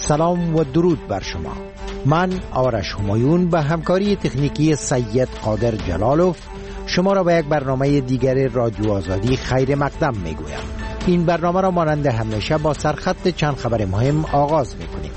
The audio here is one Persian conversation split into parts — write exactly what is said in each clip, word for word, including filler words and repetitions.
سلام و درود بر شما. من آرش همایون به همکاری تکنیکی سید قادر جلالوف شما را به یک برنامه دیگر رادیو آزادی خیر مقدم می گویم. این برنامه را مانند همیشه با سرخط چند خبر مهم آغاز می کنیم.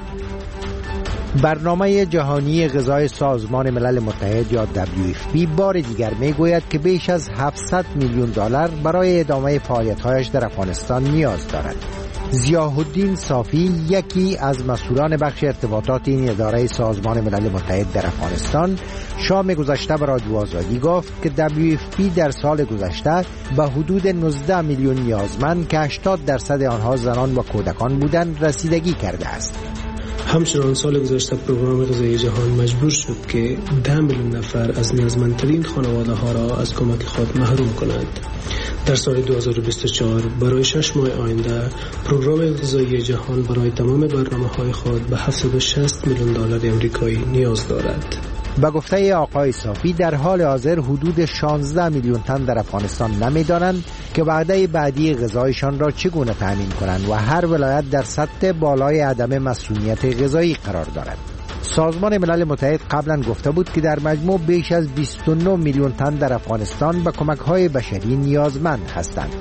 برنامه جهانی غذای سازمان ملل متحد یا دبلیو اف پی بار دیگر می گوید که بیش از هفتصد میلیون دلار برای ادامه فعالیت‌هایش در افغانستان نیاز دارد. ضیاءالدین صافی، یکی از مسئولان بخش ارتباطات این اداره سازمان ملل متحد در افغانستان، شام گذشته به رادیو آزادی گفت که دبلیو اف پی در سال گذشته به حدود نوزده میلیون نیازمند که هشتاد درصد آنها زنان و کودکان بودند رسیدگی کرده است. همچنان سال گذشته پروگرام غذایی جهان مجبور شد که ده میلیون نفر از نیازمندترین خانواده ها را از کمک خود محروم کند. در سال دو هزار و بیست و چهار برای شش ماه آینده پروگرام غذایی جهان برای تمام برنامه‌های خود به هفتصد و شصت میلیون دلار آمریکایی نیاز دارد. به گفته آقای صافی در حال حاضر حدود شانزده میلیون تن در افغانستان نمی‌دانند که وعده بعدی غذایشان را چگونه تامین کنند و هر ولایت در سطح بالای عدم مسئولیت غذایی قرار دارد. سازمان ملل متحد قبلا گفته بود که در مجموع بیش از بیست و نه میلیون تن در افغانستان به کمک‌های بشری نیازمند هستند.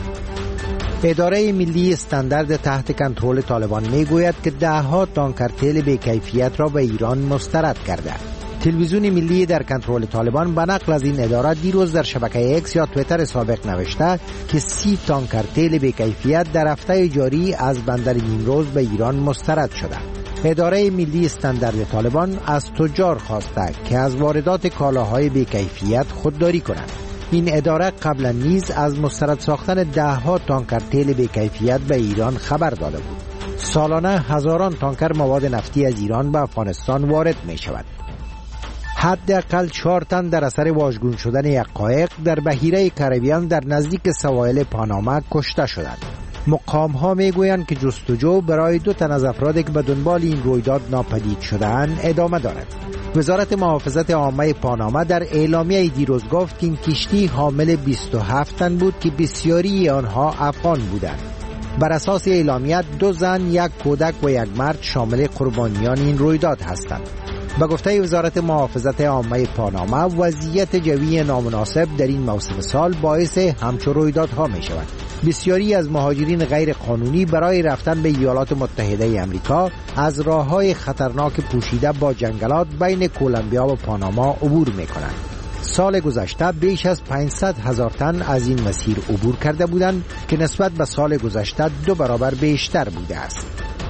اداره ملی استاندارد تحت کنترل طالبان میگوید که ده ها تانکر تیل بی‌کیفیت را به ایران مسترد کرده. تلویزیون ملی در کنترل طالبان به نقل از این اداره دیروز در شبکه اکس یا تویتر سابق نوشته که سی تانکر تیل بی‌کیفیت در هفته جاری از بندر نیمروز به ایران مسترد شده. اداره ملی استاندارد طالبان از تجار خواسته که از واردات کالاهای بی‌کیفیت خودداری کنند. این اداره قبلا نیز از مسترد ساختن ده ها تانکر تیل بی‌کیفیت به ایران خبر داده بود. سالانه هزاران تانکر مواد نفتی از ایران به افغانستان وارد می شود. حداقل چهار تن در اثر واژگون شدن یک قایق در بحیره کریبیان در نزدیک سواحل پاناما کشته شدند. مقام ها می گویند که جستجو برای دو تن از افرادی که به دنبال این رویداد ناپدید شده‌اند ادامه دارد. وزارت محافظت عامه پاناما در اعلامیه دیروز گفت که این کشتی حامل بیست و هفت تن بود که بسیاری آنها افغان بودند. بر اساس اعلامیه دو زن، یک کودک و یک مرد شامل قربانیان این رویداد هستند. به گفته وزارت محافظت عامه پاناما وضعیت جوی نامناسب در این موسم سال باعث همچون رویدادها می شود. بسیاری از مهاجرین غیر قانونی برای رفتن به ایالات متحده آمریکا از راههای خطرناک پوشیده با جنگلات بین کولومبیا و پاناما عبور می کنند. سال گذشته بیش از پانصد هزار تن از این مسیر عبور کرده بودند که نسبت به سال گذشته دو برابر بیشتر بوده است.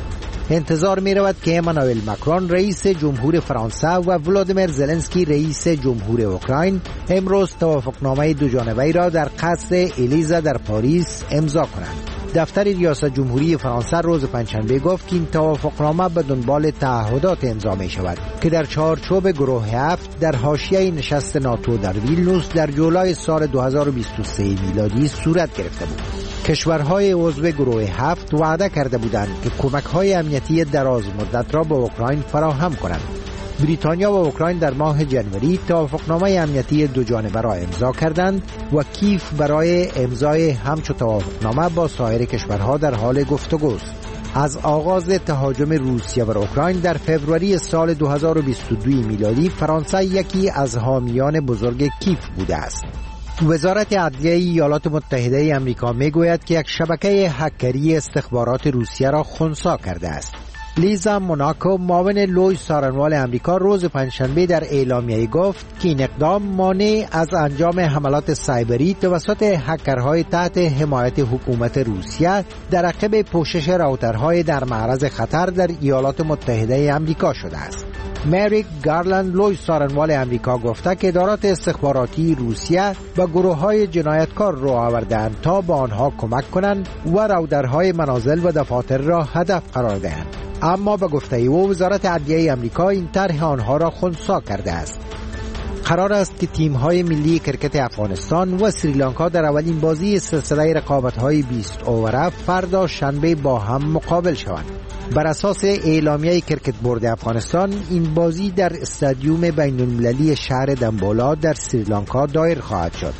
انتظار می رود که امانوئل مکرون رئیس جمهور فرانسه و ولادیمیر زلنسکی رئیس جمهور اوکراین امروز توافقنامه دو جانبه‌ای را در قصر الیزا در پاریس امضا کنند. دفتر ریاست جمهوری فرانسه روز پنجشنبه گفت که این توافقنامه به دنبال تعهدات امضا می شود که در چارچوب گروه هفت در حاشیه نشست ناتو در ویلنوس در جولای سال دو هزار و بیست و سه میلادی صورت گرفته بود. کشورهای عضو گروه هفت وعده کرده بودند که کمک‌های امنیتی دراز مدت را به اوکراین فراهم کنند. بریتانیا و اوکراین در ماه جنوری توافقنامه امنیتی دو جانبه را امضا کردند و کیف برای امضای همچون توافقنامه با سایر کشورها در حال گفتگوست. از آغاز تهاجم روسیه بر اوکراین در فوریه سال دو هزار و بیست و دو میلادی فرانسه یکی از حامیان بزرگ کیف بوده است. وزارت عدلیه ایالات متحده آمریکا میگوید که یک شبکه هکری استخبارات روسیه را خنثی کرده است. لیزا موناکو، معاون لوی سارنوال آمریکا، روز پنجشنبه در اعلامیه گفت که این اقدام مانع از انجام حملات سایبری توسط هکرهای تحت حمایت حکومت روسیه در عقب پوشش راوترهای در معرض خطر در ایالات متحده آمریکا شده است. مریک گارلند، لوی سارنوال آمریکا، گفته که ادارات استخباراتی روسیه به گروه‌های جنایتکار رو آوردند تا به آنها کمک کنند و راودرهای منازل و دفاتر را هدف قرار دهند. اما به گفته او وزارت عدلیه آمریکا این طرح آنها را خنثی کرده است. قرار است که تیم‌های ملی کرکت افغانستان و سریلانکا در اولین بازی سلسله رقابت‌های بیست اووره فردا شنبه با هم مقابل شوند. بر اساس اعلامیه کرکت بورد افغانستان این بازی در استادیوم بین‌المللی شهر دنبولا در سریلانکا دایر خواهد شد.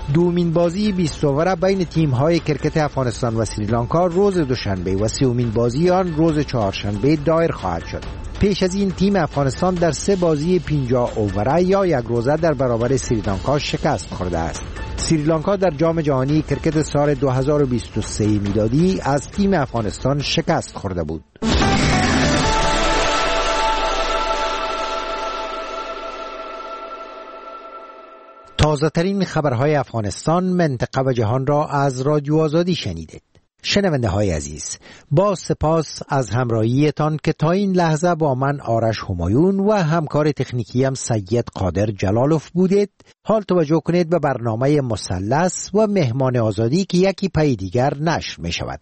دومین بازی بیست اوور بین تیم‌های کرکت افغانستان و سریلانکا روز دوشنبه و سومین بازی آن روز چهارشنبه دایر خواهد شد. پیش از این تیم افغانستان در سه بازی پنجاه اووره یا یک روزه در برابر سریلانکا شکست خورده است. سریلانکا در جام جهانی کرکت سال دو هزار و بیست و سه میلادی از تیم افغانستان شکست خورده بود. تازه ترین خبرهای افغانستان، منطقه و جهان را از رادیو آزادی شنیدید. شنونده های عزیز، با سپاس از همراهیتان که تا این لحظه با من آرش همایون و همکار تکنیکیم سید قادر جلالوف بودید. حال توجه کنید به برنامه مثلث و مهمان آزادی که یکی پی دیگر نشر می شود.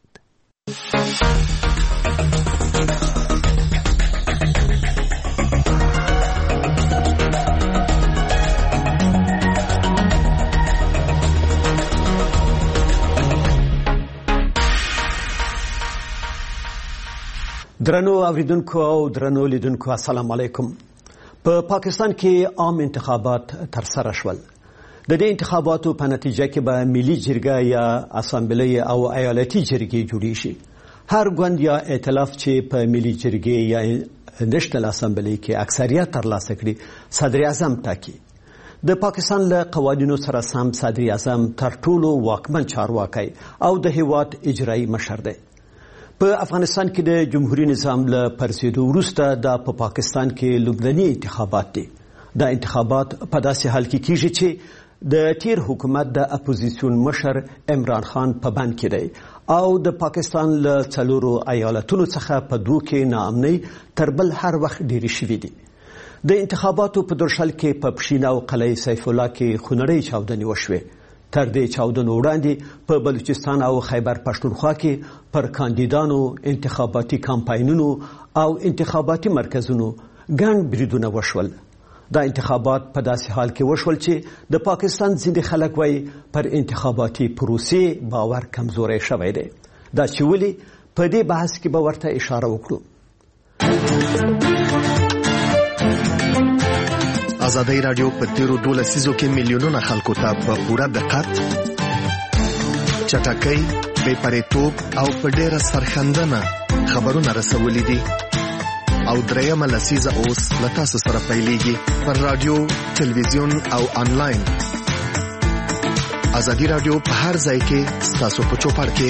درنو اوریدونکو او درنو لیدونکو السلام علیکم. په پاکستان کې عام انتخابات ترسره شول. د دې انتخاباتو په نتیجه کې به ملي جرګه یا اسامبلی او ایالتي جرګې جوړې شي. هر ګوند یا ائتلاف چې په ملي جرګې یا نېشنل اسامبلی کې اکثریت ترلاسه کړي صدر اعظم ټاکي. د پاکستان له قوانینو سره سم صدر اعظم تر ټولو واکمن چارواکی او د هیواد اجرایي مشر دی. په افغانستان کې د جمهوریت نظام له پرځېدو وروسته د په پاکستان کې لومړني انتخابات دي. دا انتخابات په داسې حال کې کیږي چې د تیر حکومت د اپوزیسیون مشر عمران خان په بند کې دی او د پاکستان له څلورو ایالتونو څخه په دوه کې ناامنۍ تر بل هر وخت ډېرې شوې دي. د انتخاباتو په درشل کې په پښین او قلعه سیف الله کې خونړۍ چاودنې وشوې. تر دې چاودنو وړاندې په بلوچستان او خیبر پښتونخوا کې پر کاندیدانو انتخاباتي کمپاینونو او انتخاباتي مرکزونو ګڼ بریدونه وشول. دا انتخابات په داسې حال کې وشول چې د پاکستان ځینې خلک وایي پر انتخاباتي پروسې باور کمزوری شوی دی. دا چې ولې په دې بحث کې به ورته اشاره وکړو. ازادي رادیو په تیرو دوه لسیزو کې میلیونونه خلکو ته په پوره دقت، چټکۍ، بې پرېتوب او په ډېره سرښندنه خبرونه رسولي دي او درېیمه لسیزه اوس له تاسو سره پیلېږي پر رادیو، تلویزیون او آنلاین. ازادي رادیو په هر ځای کې ستاسو په چوپړ کې.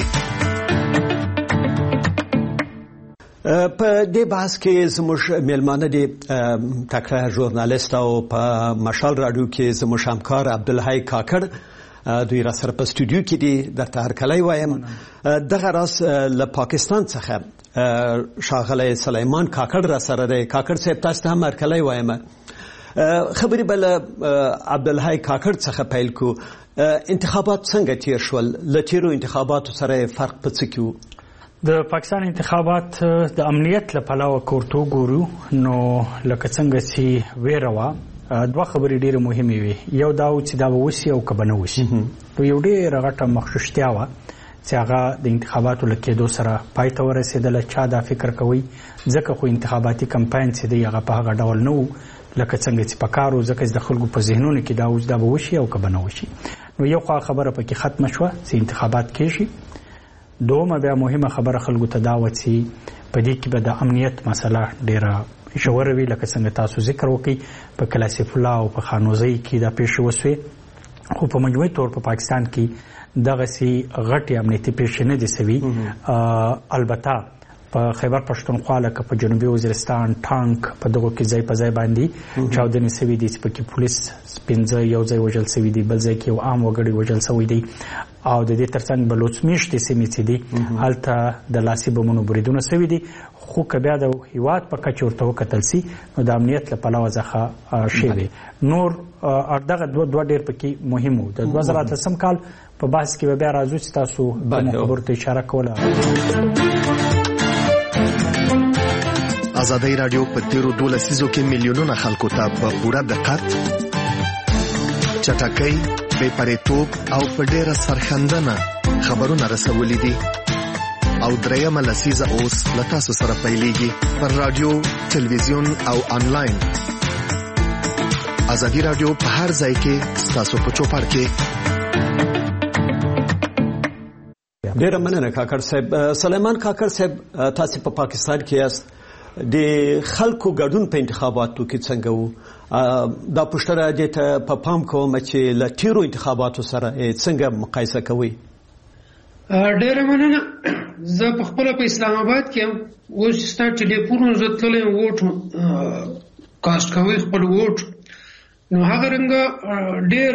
په دې بحث کې زموږ میلمانه دي تکړه ژورنالیست او په مشال رادیو کې زموږ همکار عبدالحی کاکړ. دوی را سره په استودیو کې دي. درته هرکلی وایم. دغه راز له پاکستان څخه ښاغلی سلیمان کاکړ را سره دی. کاکړ صاحب تاسو ته هم هرکلی وایم. خبرې به له عبدالحی کاکړ څخه پیل کړو. انتخابات څنګه تیر شول؟ له تیرو انتخاباتو سره فرق په څه کې و؟ د پاکستان انتخابات د امنیت له پلوه کورته وګورو نو لکه څنګه چې ویره وه، دوه خبرې ډېرې مهمې وي. یو دا و چې دا به وشي او که به نه وشي. نو یو ډېره غټه مخشوشتیا وه چې هغه د انتخاباتو له کېدو سره پای ته ورسېدله. چا دا فکر کوي ځکه خو انتخاباتي کمپاین چې دی هغه په هغه ډول نه و لکه څنګه چې پکار و، ځکه چې د خلکو په ذهنونو کې دا اوس دا به وشي او که به نه وشي. نو یو خوا خبره پکې ختمه شوه چې انتخابات کېږي. دومه بیا مهمه خبره خلکو ته دا و چې په دې کې به د امنیت مسله ډېره ژوره وي. لکه څنګه تاسو ذکر وکړئ په قلعه سیف الله او په خانوزۍ کې دا پیښې وسوې، خو په مجموعي طور په پاکستان کې دغسې غټې امنیتي پیښې نه دي سوي. البته په خیبر پښتونخوا لکه په جنوبي وزیرستان ټانک په دغو کې ځای په ځای باندې چاودنې سوي دي چې پکې پولیس پنځه یو ځای وژل سوي دي، بل ځای کې یو عام وګړی وژل سوی دی او د دې ترڅنګ بلوڅ میشتې سیمې چې دي هلته د لاسي بمونو بریدونه سوي دي. خو که بیا د هیواد په کچه ورته وکتل سي نو د امنیت له پلوه څخه شوي نور دغه دوه دوه ډېر پکې مهم وو. د دوه زره اتلسم کال په بحث کې به بیا راځو چې تاسو خبرو ته اشاره کوله. ازادي رادیو په تیرو دوه لسیزو کې میلیونونه خلکو ته په پوره دقت، چټکۍ، بې پرېتوب او په ډېره سرښندنه خبرونه رسولي دي او درېیمه لسیزه اوس له تاسو سره پیلېږي پر رادیو، تلویزیون او آنلاین. ازادي رادیو په هر ځای کې ستاسو په چوپړ کې. ډیر مننه کاکړ صاحب. سلیمان کاکړ صاحب، تاسو په پاکستان کې یاست، د خلکو ګډون په انتخاباتو کې څنګه وو؟ دا پوښتنه دې ته په پام کوم چې له تیرو انتخاباتو سره څنګه مقایسه کوي؟ ډیر مننه. زه په خپل په اسلام آباد کې اوس ستاسو ټلیفون زه تللی ووټ کاست کوي خپل ووټ، نو هغه رنګ ډیر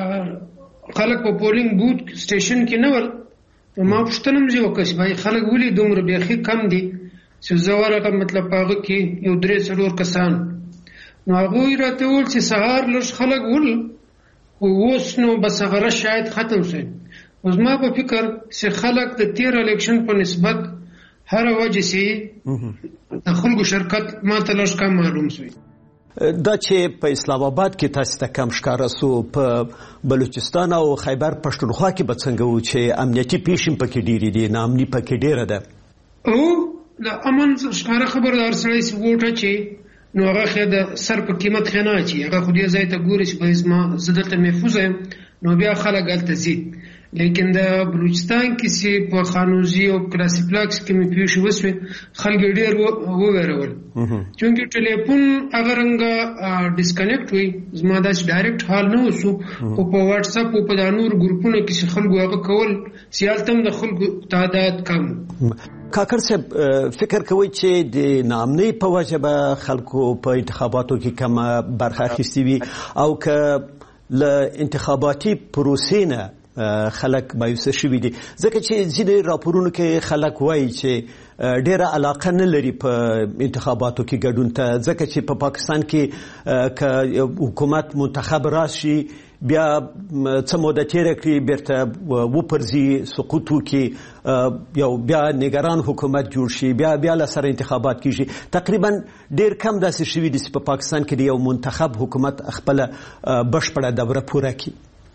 خلک په پولینګ بوت سټیشن کې نه ول. ما پوښتنه مې وکړه چې بای خلک ولې دومره بیخي کم دي چې زه ورغه مطلب هغه کې یو درې څلور کسان، نو هغه راته وویل چې سهار لږ خلک ول خو اوس نو بس هغه شاید ختم شي. اوس ما په فکر چې خلک د تیر الیکشن په نسبت هر وجه سي د خلکو شرکت ما ته لږ کم معلوم شوی. دا چې په اسلام آباد کې تاسو ته کم ښکارا سو، په بلوچستان او خیبر پښتونخوا کې به څنګه و چې امنیتي پیښې پکې ډېرې دي، ناامني پکې ډېره ده؟ او د امن ښکارا خبردار سړی چې ووټه چې نو هغه خې د سر په قیمت خې نه اچي، هغه خو دې ځای ته ګوري چې به زما زه دلته محفوظ یم، نو بیا خلک هلته ځي. لیکن د بلوچستان کې چې په خانوزي او کلاسي پلاکس کې مې پیښې وسوې خلک ډېر وویرول، چونکې ټلیفون هغه رنګه ډسکنیکټ وي، زما داسې ډایرکټ حال نه وسو، خو په واټس اپ او په دا نور ګروپونو کې چې خلکو هغه کول چې هلته هم د خلکو تعداد کم. کاکړ صاحب، فکر کوي چې د ناامنۍ په وجه به خلکو په انتخاباتو کې کمه برخه اخیستې وي او که له انتخاباتي پروسې نه خلک مایوسه شوي دي؟ ځکه چې ځینې راپورونو کې خلک وایي چې ډېره علاقه نه لري په انتخاباتو کې ګډون ته، ځکه چې په پاکستان کې که حکومت منتخب راشي بیا څه موده تېره کړي بیرته وپرځي سقوط وکړي، یو بیا نگران حکومت جوړ شي، بیا بیا له سره انتخابات کیږي. تقریبا ډېر کم داسې شوي دي چې په پاکستان کې د یو منتخب حکومت خپله بشپړه دوره پوره کړي.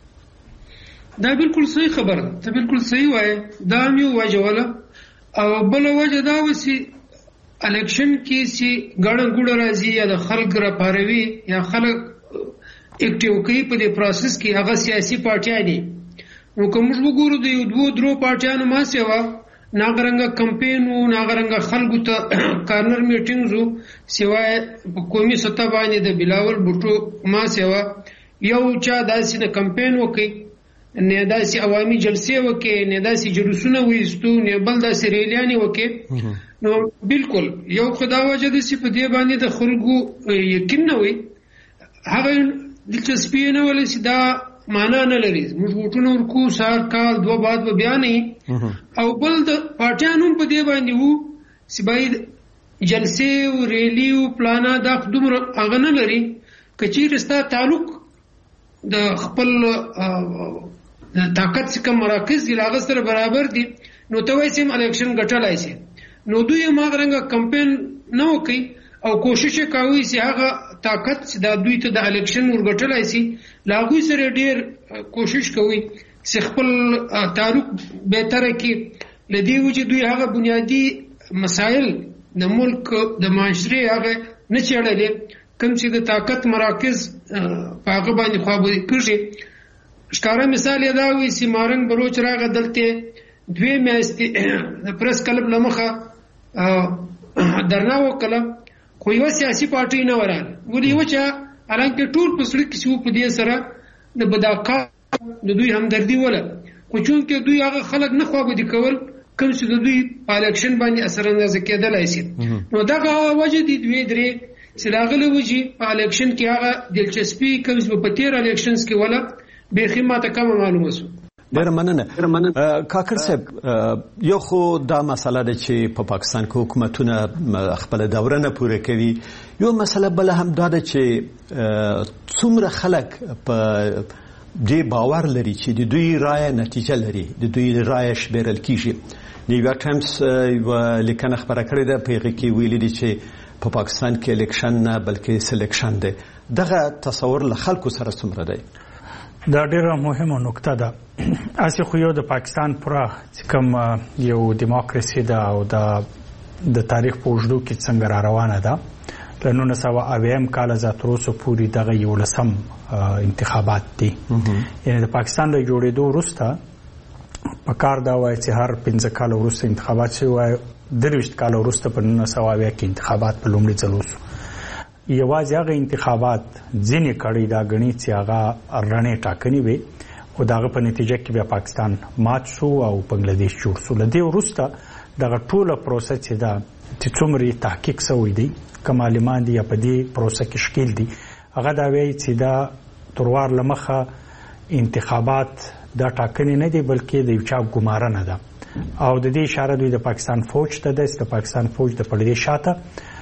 دا بالکل صحیح خبره ده، ته بالکل صحیح وایې. دا هم یو وجه وله، او بله وجه دا وه چې الیکشن کې چې ګڼه ګوڼه راځي یا د خلک راپاروي یا خلک اکټیو کوي په دې پروسس کې، هغه سیاسي پارټیان دي. نو که موږ وګورو د یو دوو درو پارټیانو ما سیوا ناغه رنګه کمپین و، ناغه رنګه خلکو ته کارنر میټینګز و، سیوای په قومي سطح باندې د بلاول بوټو ما سیوا یو چا داسې د کمپین وکړي، نه داسې عوامي جلسې وکړي، نه داسې جلوسونه وایستو، نه بل داسې ریلیانې وکړي. نو بالکل یو خو دا وجه ده چې په دې باندې د خلکو یقین نه وي، هغه دلچسپي نه ولې چې دا معنا نه لري موږ ووټونه ورکو سهار کال دوه بعد به بیا نه، او بل د پارټیانو هم په دې باندې وو چې باید جلسې او ریلي او پلانا دا دومره هغه نه لري. که چیرې ستا تعلق د خپل طاقت څخه مراکز دي هغه سره برابر دي، نو ته وایې چې الیکشن ګټلای شي. نو دوی هم هغه رنګه کمپین نه وکړي او کوشش یې کوي چې هغه طاقت چې دا دوی ته د الیکشن ورګټلای شي له هغوی سره ډېر کوشش کوي چې خپل تعلق بهتره کړي. له دې وجې دوی هغه بنیادي مسایل د ملک د معاشرې هغه نه څېړلې کوم چې د طاقت مراکز په هغه باندې خوابدي کېږي. ښکاره مثال یې دا وي چې مارنګ بلوچ راغی دلته دوې میاشتې د پریس کلب له مخه درنا وکړه، خو یوه سیاسي پارټۍ نه وراله. ولې یوه چا حالانکې ټول په زړه کې چې وو په دې سره د بداقات د دوی همدردي وله، خو چونکې دوی هغه خلک نه خوابدي کول کوم چې د دوی په الیکشن باندې اثراندازه کېدلی شي. نو دغه وجه دي دوې درې چې د هغه له وجې په الیکشن کې هغه دلچسپي کوم چې په تېر الیکشنز کې وله بیخي ماته کمه معلومه شوه. ډېره مننه. کاکړ صاحب، یو خو دا مسله ده چې په پاکستان کې حکومتونه خپله دوره نه پوره کوي، یو مسله بله هم دا ده چې څومره خلک په دې باور لري چې د دوی رایه نتیجه لري، د دوی رایه شمیرل کیږي. نیویارک ټایمز یوه لیکنه خپره کړې ده، په هغې کې ویلي دي چې په پاکستان کې الیکشن نه بلکې سلیکشن دی. دغه تصور له خلکو سره څومره دی؟ دا ډیره مهمه نکته ده. اسی خو یو د پاکستان پوره چې کوم یو دیموکراسي ده او د د تاریخ په اوږدو کې څنګه را روانه ده، له نولس سوه اویم کال څخه تر اوسه پورې دغه یولسم انتخابات دي. یعنې د پاکستان د جوړېدو وروسته په کار دا وایي چې هر پنځه کاله وروسته انتخابات شوي وای، درویشت کاله وروسته په نولس سوه اویا کې انتخابات په لومړي ځل وشو. یوازې هغه انتخابات ځینې کړۍ دا ګڼي چې هغه رڼې ټاکنې وې، خو د هغه په نتیجه کې بیا پاکستان مات شو او بنګلادیش جوړ شو. له دې وروسته دغه ټوله پروسه چې ده چې څومره تحقیق شوی دی، کوم معلومان دي یا په دې پروسه کې شکیل دي، هغه دا وایي چې دا تروار له مخه انتخابات دا ټاکنې نه دي بلکې د یو چا ګمارنه ده. او د دې اشاره دوی د پاکستان فوج ته ده چې د پاکستان فوج د پردې شاته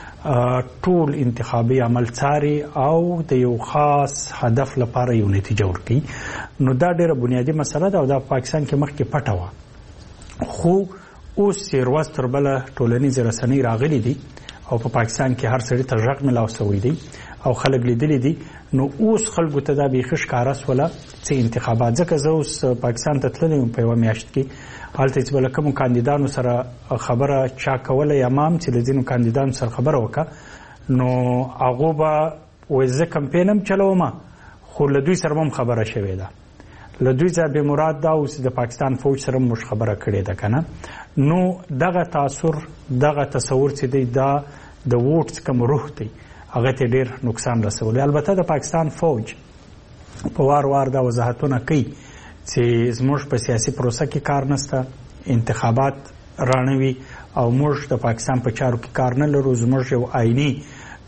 ټول انتخابي عمل څاري او د یو خاص هدف لپاره یو نتیجه ورکوي. نو دا ډېره بنیادي مسله ده او دا پاکستان کې مخکې پټه وه، خو اوس یې ورځ تر بله ټولنیزې رسنۍ راغلي دي او په پاکستان کې هر سړي ته غږ میلاو سوی دی او خلک لیدلی دي. نو اوس خلکو ته دا بیخي ښکاره سوله چې انتخابات، ځکه زه اوس پاکستان ته تللی یم په یوه میاشت کې، هلته چې به له کومو کاندیدانو سره خبره چا کوله یا ما هم چې له ځینو کاندیدانو سره خبره وکړه، نو هغو به وایي زه کمپین هم چلوم خو له دوی سره هم خبره شوې ده. له دوی ځای به مراد دا اوس د پاکستان فوج سره موږ خبره کړې ده که نه. نو دغه تاثر، دغه تصور چې دی دا د ووټ کوم روح دی هغه ته ډېر نقصان رسولی. البته د پاکستان فوج په وار وار دا وضاحتونه کوي چې زموږ په سیاسي پروسه کې کار نشته، انتخابات رانوي او موږ د پاکستان په چارو کې کار نه لرو، زموږ یو آئینی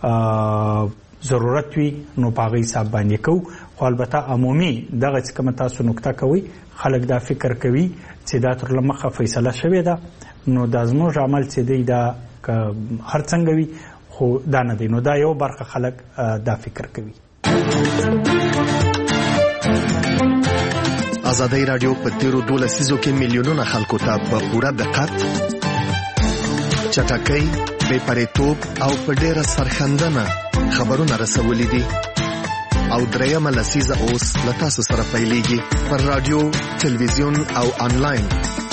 ضرورت وي نو په هغه حساب باندې کوو. خو البته عمومي دغه چې کومه تاسو نکته کوئ، خلک دا فکر کوي چې دا تر له مخه فیصله شوې ده، نو دا زموږ عمل چې دی دا که هر څنګه وي خو دا نه دی. نو دا یو برخه خلک دا فکر کوي. ازادي رادیو په تیرو دوه لسیزو کې میلیونونه خلکو ته په پوره دقت، چټکۍ، بې پرېتوب او په ډېره سرښندنه خبرونه رسولي دي. او درېیمه لسیزه اوس له تاسو سره پیلېږي پر رادیو، تلویزیون او آنلاین.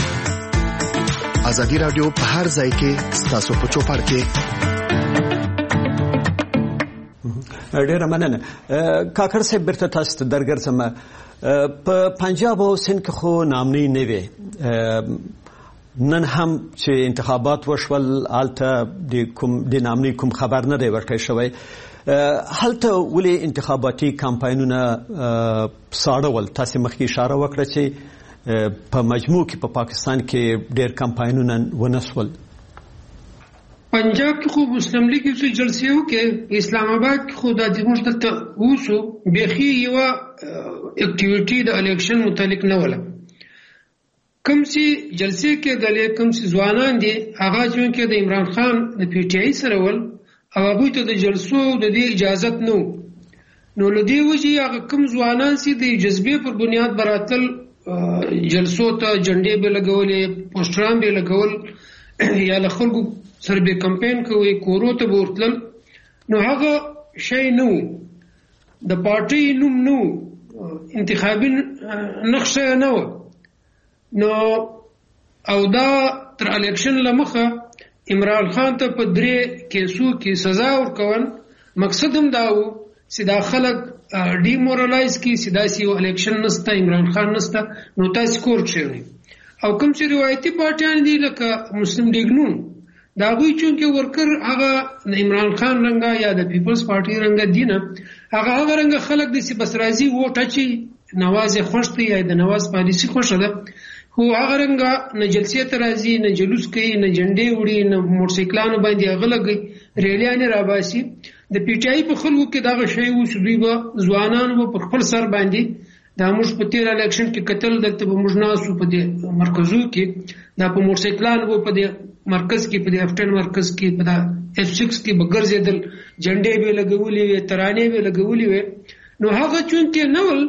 ازادي رادیو په هر ځای کې ستاسو په چوپړ کې. ډېره مننه. کاکړ صاحب بیرته تاسو ته درګرځم. په پنجاب او سند کې خو نامنۍ نه وې، نن هم چې انتخابات وشول هلته د کوم د نامنۍ کوم خبر نه دی ورکړی شوی. هلته ولې انتخاباتي کمپاینونه څارول؟ تاسو مخکې اشاره وکړه چې په مجموع کې په پاکستان کې ډېر کمپاینونه ونسول. پنجاب کې خو مسلم لیگ یو جلسه وکړه، اسلام آباد کې خو د دې مشترک وسو بيخي یو اکټیویټي د الیکشن متعلق نه ولا. کوم چې جلسه کې د کوم چې ځوانان دي هغه جون کې د عمران خان د پی ټی آی سره ول او هغه ته د جلسو د دې اجازه نو نو لدی وجه هغه کوم ځوانان چې د جذبې پر بنیاد براتل جلسو ته جنډې به لګولې، پوسټران به لګول یا له خلکو سره به کمپاین کوي، کورو ته ورتل، نو هغه شی نو د پارټي نوم نو انتخابي نقشه نه و. نو او دا تر الیکشن لمخه عمران خان ته په درې کیسو کې سزا ورکول، مقصد هم دا و چې دا خلک ډیمورالایز کی، چې دا سی الیکشن نسته، عمران خان نسته، نو تاسو کور چیرې. او کوم چې روایتي پارټیان دي لکه مسلم لیگ نو دا غوي چې ورکر هغه عمران خان رنګه یا د پیپلز پارټي رنګه دینه هغه هغه رنګه خلک دي چې بس راځي ووټ اچي، نواز خوشته یا د نواز پالیسی خوشه ده، خو هغه رنګه نه جلسې ته راځي، نه جلوس کوي، نه جنډې وړي، نه موټرسایکلانو باندې هغه لګي، ریلیانې راباسي. د پی ټی آی په خلکو کې دغه شی و چې دوی به ځوانان و په خپل سر باندې دا موږ په تیر الیکشن کې قتل دلته به موږ ناسو په دې مرکزو کې دا په موټرسایکلان و په دې مرکز کې په دې افټن مرکز کې په دا اف سکس کې به ګرځېدل، جنډې به لګولې وې، ترانې به لګولې وې. نو هغه چونکې نول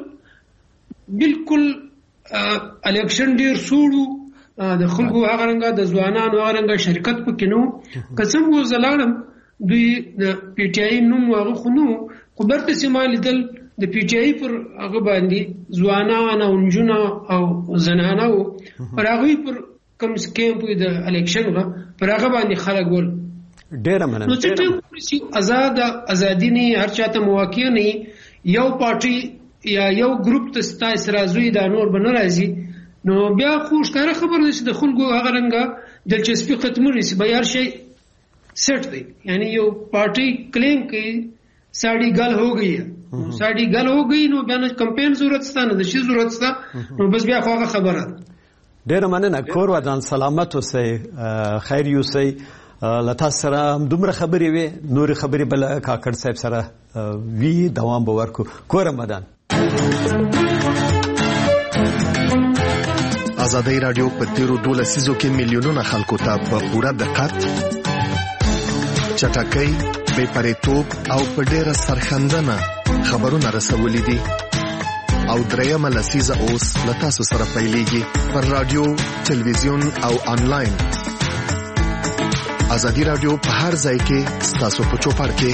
بالکل الیکشن ډیر سوړو د خلکو هغه رنګه د ځوانانو هغه رنګه شرکت پکې نو قسم و زلالم دوی د پی ټی آی نوم هغه خو نو خو برته سیمال دل د پی ټی آی پر هغه باندې ځوانان او نجونه او زنانه پر هغه پر کوم سکیم په د الیکشن غو پر هغه باندې خلک ول ډېر مننه. نو چې ټیم آزاد ازادي نه هر چاته مواقع نه یو پارټي یا یو ګروپ ته ستا سرازوی دا نور به نه راځي نو بیا خو ښکاره خبره ده چې د خلکو هغه رنګه دلچسپي ختمونی سي به هر شی سیټ دی. یعنی یو پارټي کلیم کوي ساڑی گل ہو گئی ہے ساڑی گل ہو گئی نو بیا کمپین ضرورت ستا نه د شي ضرورت ستا نو بس بیا خو هغه خبره ډېر مننه. کور ودان سلامت اوسئ، خیر یوسئ. لتا سره دومره خبرې وي، نور خبرې بل کاکړ صاحب سره وی دوام به ورکو. کور مدان ازادي رادیو په تیرو دوه لسیزو کې میلیونونه خلکو ته په پوره دقت، چټکۍ، بې پرېتوب او په ډېره سرښندنه خبرونه رسولي دي او درېیمه لسیزه اوس له تاسو سره پیلېږي پر رادیو، تلویزیون او آنلاین. ازادي رادیو په هر ځای کې ستاسو په چوپړ کې.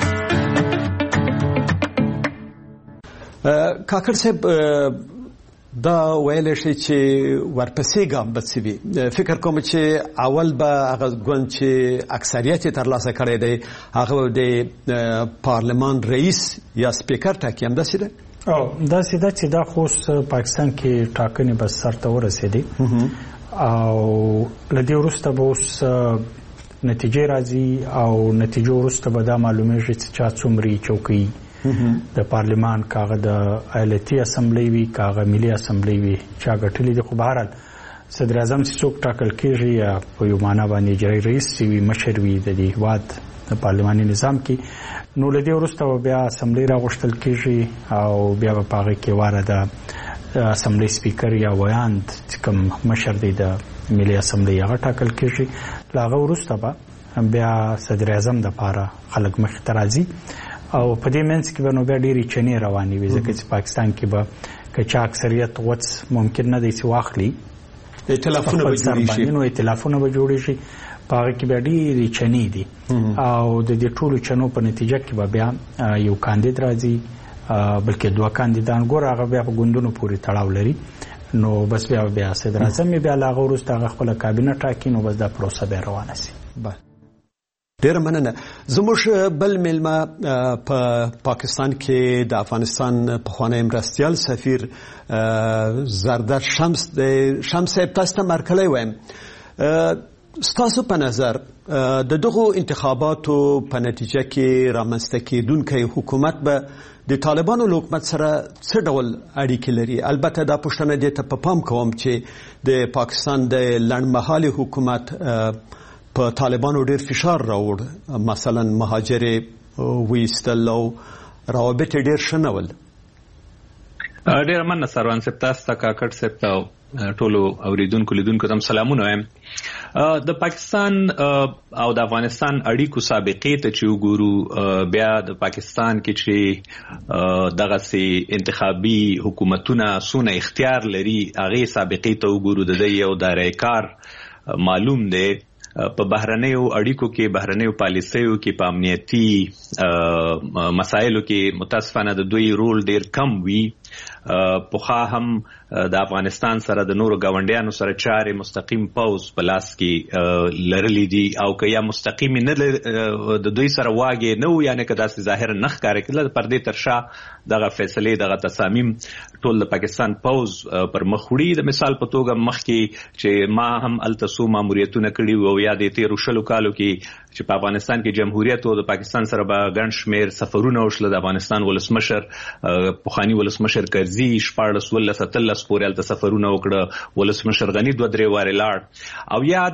کاکړ صاحب دا ویل شي چې ورپسې ګام به څه وي. فکر کوم چې اول به هغه ګوند چې اکثریت ترلاسه کړی دی هغه د پارلمان رئیس یا سپیکر ټاکي، همداسې ده؟ او داسې ده چې دا خو پاکستان کې ټاکنې به سرته ورسېدې او له دې وروسته به اوس نتیجې راځي او نتیجو وروسته به دا معلومیږي چې چا څومره چوکۍ د پارلمان کاغه د ایالتي اسمبلی وی کاغه ملي اسمبلی وی چا غټلې د خو بهرال صدر اعظم څوک ټاکل کیږي یا په یو معنا باندې جری رئیس وی مشر وی د دې هواد د پارلماني نظام کې نو لدی ورسته بیا اسمبلی راغشتل کیږي او بیا په هغه کې واره د اسمبلی سپیکر یا ویاند کوم مشر دی د ملي اسمبلی هغه ټاکل کیږي. لاغه ورسته بیا صدر اعظم د پاره خلک مخ ترازی او په دې منځ کې به نو بیا ډېری چنې روانې وي ځکه چې پاکستان کې به کچا اکثریت وڅ ممکن نه دی چې واخلي ائتلافونه به جوړ شي نو ائتلافونه به جوړ شي په هغه کې به ډېری چنې دي او د دې ټولو چنو په نتیجه کې به بیا یو کاندید راځي بلکې دوه کاندیدان ګور هغه بیا په ګوندونو پورې تړاو لري نو بس بیا بیا صدر اعظم بیا لاغه وروسته هغه خپل کابینه ټاکي نو بس دا پروسه به روانه شي. ډېر مننه. زموږ بل میلمه په پاکستان کې د افغانستان پخوانی مرستیال سفیر زردر شمس د شمس صاحب تاسو ته مرکلی وایم. ستاسو په نظر د دغو انتخاباتو په نتیجه کې رامنځته کېدونکی حکومت به د طالبانو له حکومت سره څه ډول اړیکې لري؟ البته دا پوښتنه دې ته په پام کوم چې د پاکستان د لنډمهالي حکومت په طالبانو ډېر فشار راوړ، مثلا مهاجرې ویستل او روابط ډېر ښه نه ول. ډېر مننه سروان صاحب، تاسو ته کاکړ صاحب ته ټولو اوریدونکو لیدونکو ته سلامونه وایم. د پاکستان او د افغانستان اړیکو سابقې ته چې وګورو بیا د پاکستان کې چې دغسې انتخابي حکومتونه څونه اختیار لري هغې سابقې ته وګورو د دې یو دایره کار معلوم دی. په بهرنیو اړیکو کې بهرنیو پالیسیو کې په امنیتي مسایلو کې متاسفانه د دوی رول ډیر کم وي. پخوا هم د افغانستان سره د نورو ګاونډیانو سره چارې مستقیم پوز په لاس کې لرلې دي او که یا مستقیم نه د دوی سره واګې نه و یعنې که داسې ظاهر نه ښکاره کېدله د پردې تر شا دغه فیصلې دغه تصامیم ټول د پاکستان پوز پر مخ وړي. د مثال په توګه مخکې چې ما هم هلته څو ماموریتونه کړي وو او یا د تېرو شلو کالو کې چې په افغانستان کې جمهوریت و د پاکستان سره به ګڼ شمېر سفرونه وشله. د افغانستان ولسمشر پخواني ولسمشر کرزي شپاړلس ولس اتلس پورې هلته سفرونه وکړه، ولسمشر غني دوه درې وارې لاړ او یا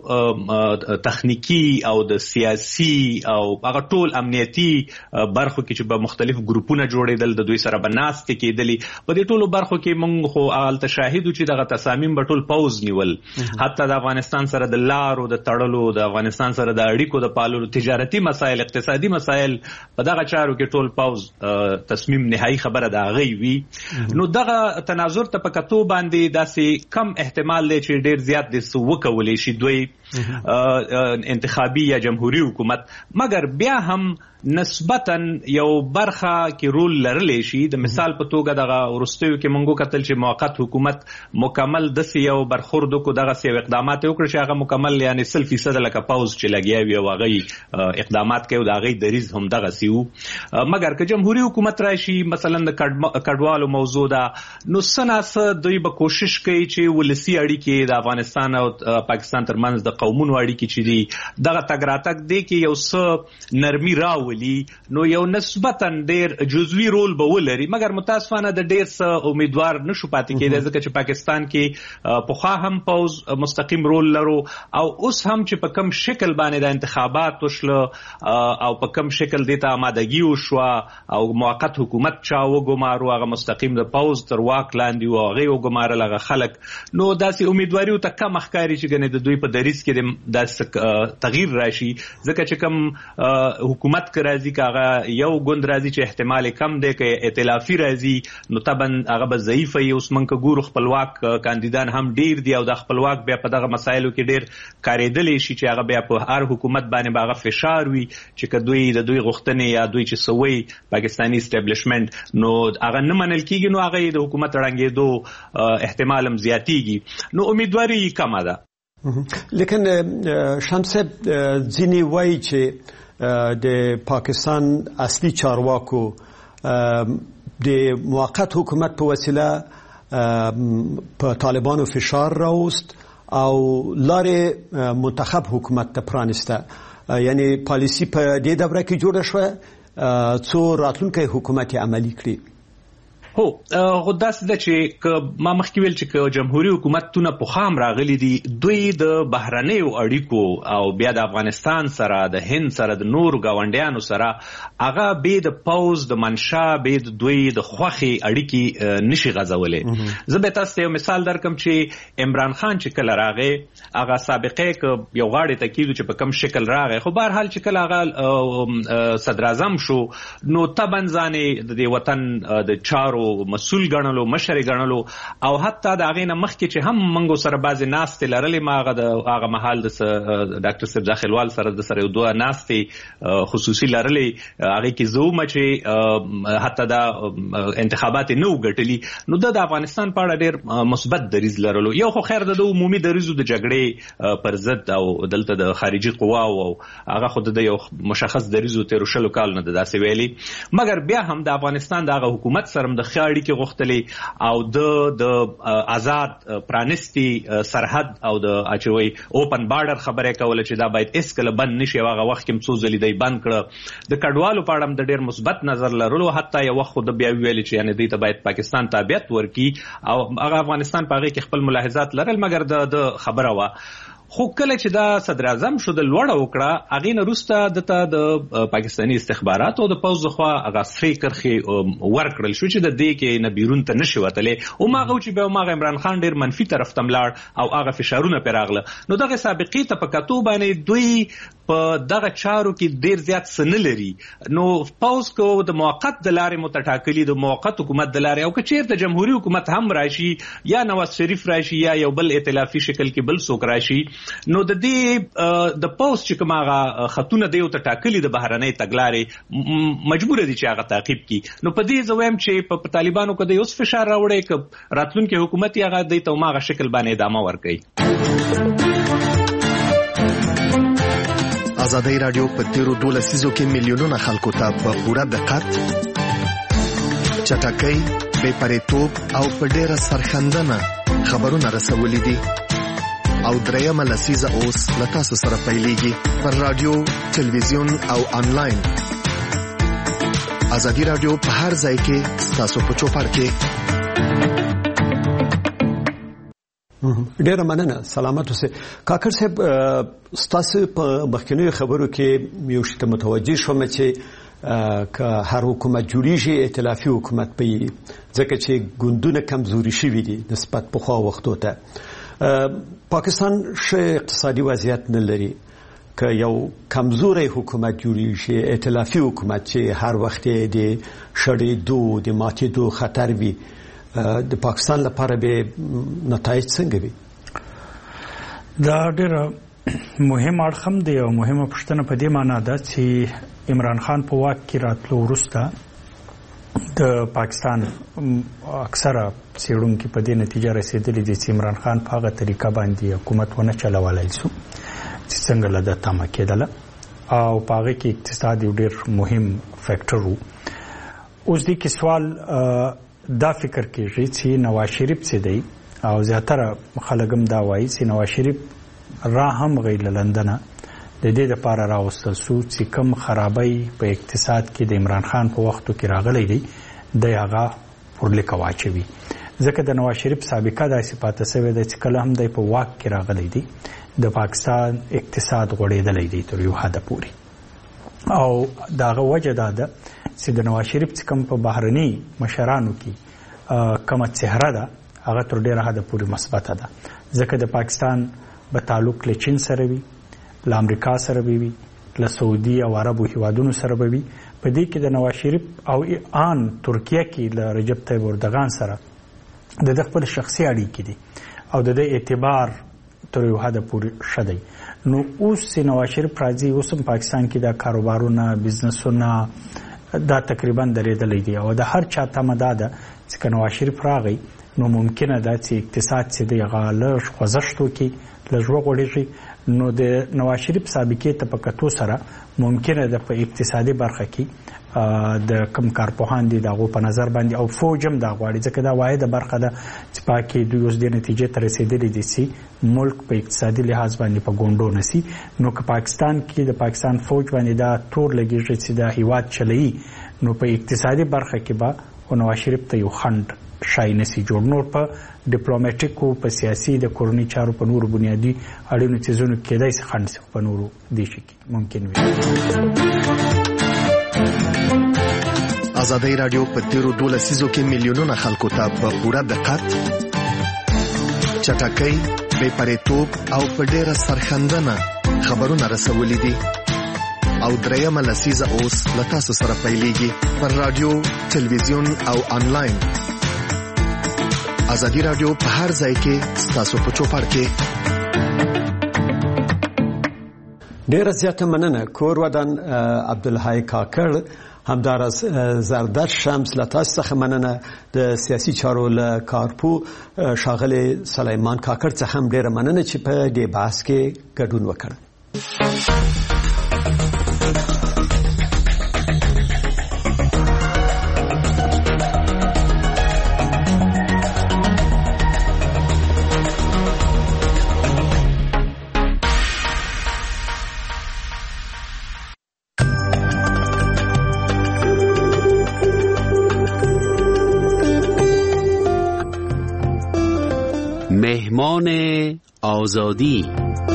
د تخنیکي او د سیاسي او هغه ټول امنیتي برخو کې چې به مختلف ګروپونه جوړېدل د دوی سره به ناستې کېدلې. په دې ټولو برخو کې موږ خو هلته شاهد وو چې دغه تصامیم به ټول پوز نیول. حتی د افغانستان سره د لارو د تړلو، د افغانستان سره د اړیکو د پاللو، تجارتي مسایل، اقتصادي مسایل، په دغه چارو کې ټول پوز تصمیم نهایي خبره د هغې وي. نو دغه تناظر ته په کتو باندې داسې کم احتمال دی چې ډېر زیات د څه وکولی شي دوی انتخابي یا جمهوري حکومت. مګر بیا هم نسبتا یو برخه کې رول لرلی شي. د مثال په توګه دغه ورستیو کې مونږ کتل چې موقت حکومت مکمل د یو برخورد کو دغه سی اقدامات وکړي چې هغه مکمل یعنی سل فیصد لکه پاوز چې لګیا وي او هغه اقدامات کوي او د هغه دریز هم دغه سیو. مګر که جمهوریت حکومت راشي مثلا د کډوالو موضوع ده نو سناس دوی به کوشش کوي چې ولسی اړیکې د افغانستان او پاکستان ترمنځ د قومونو اړیکې چې دي دغه تګراتک دی کې یو څه نرمي راولي نو یو نسبتا ډیر جزوي رول به ولري. مګر متاسفانه د ډیر څه امیدوار نشو پاتې کېدای ځکه چې پاکستان کې پخوا هم پوز مستقیم رول لرو او اوس هم چې په کم شکل باندې د انتخابات وشله او په کم شکل دیتا آمادګي وشوه او موقت حکومت چا وګمارو هغه مستقیم د پوز تر واک لاندې و هغه وګمارل هغه خلک نو داسې امیدواري او تکه مخکاري چې ګنې د دوی په دریس کې د تغییر راشي ځکه چې کم حکومت کې راځي کاغه یو ګوند راځي چې احتمال کم دی کې ائتلافي راځي نو طبعا هغه به ضعیف وي. اوس منکه ګورو خپلواک کاندیدان هم ډیر دي او د خپلواک بیا په دغه مسایلو کې ډیر کاریدلې شي چې هغه بیا په هر حکومت باندې باغه فشار وي چې کدوې د دوی غوښتنې یا دوی چې سوي پاکستانی اسټابلیشمنت نو هغه نه منل کیږي نو هغه د حکومت رنګېدو احتمال هم زیاتیږي نو امیدواري کمه ده. لیکن شمس ځینې وایي چې د پاکستان اصلي چارواکو د موقت حکومت په وسیله په طالبانو فشار راوست او لارې منتخب حکومت ته پرانسته یعنی پالیسی په دې دوره کې جوړه شوه څو راتلونکي حکومت عملی کړي. هو خو داسې ده چې ما مخکې ویل چې جمهوریت حکومتونه په خام راغلي دي دوی د بهرنیو اړیکو او بیا د افغانستان سره د هند سره د نورو ګاونډیانو سره هغه به د پوز د منشا به د دوی د خوخي اړیکې نشي غځولې. زه به تاسو یو مثال درکم چې عمران خان چې کله راغی هغه سابقه ک یو غاړي تاکید چې په کم شکل راغی خو بهر حال چې کله هغه صدر اعظم شو نو طبعا ځانې د وطن د چارو مسؤل ګڼلو مشر ګڼلو او حتی د هغې نه مخکې چې هم منګو سره بعضې ناستې لرلې ما هغه د هغه مهال د ډاکټر صاحب داخلوال سره د سره یو دوه ناستې خصوصي لرلې هغې کې زه ومه چې حتی دا انتخابات نه وګټلي نو د افغانستان په اړه ډېر مثبت دریځ لرلو. یو خو خیر د عمومي دریځو د جګړې پر ضد او دلته د خارجي قواو او هغه خو د یو مشخص دریځو تېرو شلو کالو نه د داسې ویلي مګر بیا هم د افغانستان د هغه حکومت سره د اړیکې غوښتلې او د د آزاد پرانستی سرحد او د اچوي اوپن بارډر خبره کوله چې دا باید اسکل بند نشي هغه وخت کې څو ځلې دی بند کړ. د کډوالو په اړه د ډېر مثبت نظر لرلو حتی یو وخت د بیا ویل چې یعنی دوی ته باید پاکستان تابعیت ورکړي او هغه افغانستان په هغه کې خپل ملاحظات لرل مګر د خبره وا خو کله چې دا صدر اعظم شو د لوړه وکړه هغې نه وروسته دته د پاکستاني استخباراتو د پوځ لخوا هغه سرې کرښې ورکړل شو چې د دې کې نه بیرون ته نشي وتلی هماغه و چې بیا هماغه عمران خان ډېر منفي طرف ته ملاړ او هغه فشارونه پرې راغله نو دغه سابقې ته په کتو باندې دوی په دغه چارو کې ډېر زیات څه نه لري نو پوځ کو د موقت د لارې متټاکلي د موقت حکومت د لارې او که چېرته جمهوري حکومت هم راشي یا نواز شریف راشي یا یو بل ائتلافي شکل کې بل څوک راشي نو د دې د پوز چې کوم هغه خطونه دی او ته ټاکلي د بهرنۍ تګلارې مجبور دي چې هغه تعقیب کړي نو په دې زه وایم چې په طالبانو کې د اوس فشار راوړی که راتلونکي حکومت یې هغه دی ته هماغه شکل باندې ادامه ورکوي. ازادي رادیو په تیرو دوه لسیزو کې میلیونونه خلکو ته په پوره دقت چټکۍ بې پرېتوب او په ډېره سرښندنه خبرونه رسولي دي او درېیمه لسیزه اوس له تاسو سره پیلېږي پر رادیو تلویزیون او آنلاین. ازادي رادیو په هر ځای کې ستاسو په چوپړ کې. ډېره مننه سلامت اوسئ. کاکړ صاحب ستاسو په مخکینیو خبرو کې یو شی ته متوجه شوم چې که هر حکومت جوړیږي ائتلافي حکومت به وي ځکه چې ګوندونه کمزوري شوي دي نسبت پخوا وختو ته. پاکستان ښه اقتصادي وضعیت نه لري که یو کمزوری حکومت جوړیږي ائتلافي حکومت چې هر وخت د شړېدو د ماتېدو خطر وي د پاکستان لپاره به نتایج څنګه وي؟ دا ډېر مهم اړخ هم دی او مهمه پوښتنه په دې معنا ده چې عمران خان په واک کې راتلو وروسته د پاکستان اکثره څېړونکي په دې نتیجه رسیدلي دي چې عمران خان په هغه طریقه باندې حکومت ونه چلولی شو چې څنګه له ده تمه کېدله او په هغې کې اقتصاد یو ډېر مهم فیکټر و. اوس دې کې سوال دا فکر کېږي چې نواز شریف څه دی او زیاتره خلک هم دا وایي چې نواز شریف را هم غیر له لندنه د دې لپاره راوستل شو چې کوم خرابۍ په اقتصاد کې د عمران خان په وختو کې راغلی دی دی هغه پرلیکه واچوي، ځکه د نواز شریف سابقه داسې پاته شوې ده چې کله هم دی په واک کې راغلی دی د پاکستان اقتصاد غوړېدلی دی تر یو حده پورې، او د هغه وجه دا ده چې د نواز شریف چې کوم په بهرني مشرانو کې کومه څهره ده هغه تر ډېره حده پورې مثبته ده، ځکه د پاکستان به تعلق له چین سره وي، له امریکا سره به وي، له سعودي او عربو هیوادونو سره به وي. په دې کې د نواز شریف او آن ترکیه کې له رجب طیب اردوغان سره د ده خپل شخصي اړیکې دي او د ده اعتبار تر یو حده پورې ښه دی. نو اوس چې نواز شریف راځي اوس هم پاکستان کې دا کاروبارونه بزنسونه دا تقریبا درېدلی دي او د هر چا تمه دا ده چې که نواز شریف راغی نو ممکنه ده چې اقتصاد چې دی هغه لږ خوځښت وکړي، لږ وغوړېږي. نو د نواز شریف سابقې ته په کتو سره ممکنه ده په اقتصادي برخه کې د کم کارپوهان دي د هغو په نظر باندې او فوج هم دا غواړي، ځکه دا واحده برخه ده چې په هغې کې دوی اوس دې نتیجې ته رسېدلي دي چې ملک په اقتصادي لحاظ باندې په ګونډو نسي. نو که پاکستان کې د پاکستان فوج باندې دا تور لګېږي چې دا هیواد چلوي نو په اقتصادي برخه کې به نواز شریف ته یو خنډ شای نسی جوړ. نور په ډیپلوماټیکو په سیاسي د کورنۍ چارو په نورو بنیادي اړینو څیزونو کېدای شي خنډ په نورو دیشو کې ممکن وي. ازادي رادیو په تیرو دوه لسیزو کې میلیونونه خلکو ته په پوره دقت، چټکۍ، بې پرېتوب او په ډېره سرښندنه خبرونه رسولي دي او درېیمه لسیزه اوس له تاسو سره پیلېږي پر رادیو، تلویزیون او آنلاین. ازادي رادیو په هر ځای کې ستاسو په چوپړ کې. ډېره زیاته مننه کور ودان عبدالحی کاکړ. همداراز زردر شمس له تاسو څخه مننه. د سیاسي چارو له کارپو ښاغلی سلیمان کاکړ څخه هم ډېره مننه چې په دې بحث کې ګډون وکړ. مهمان آزادی.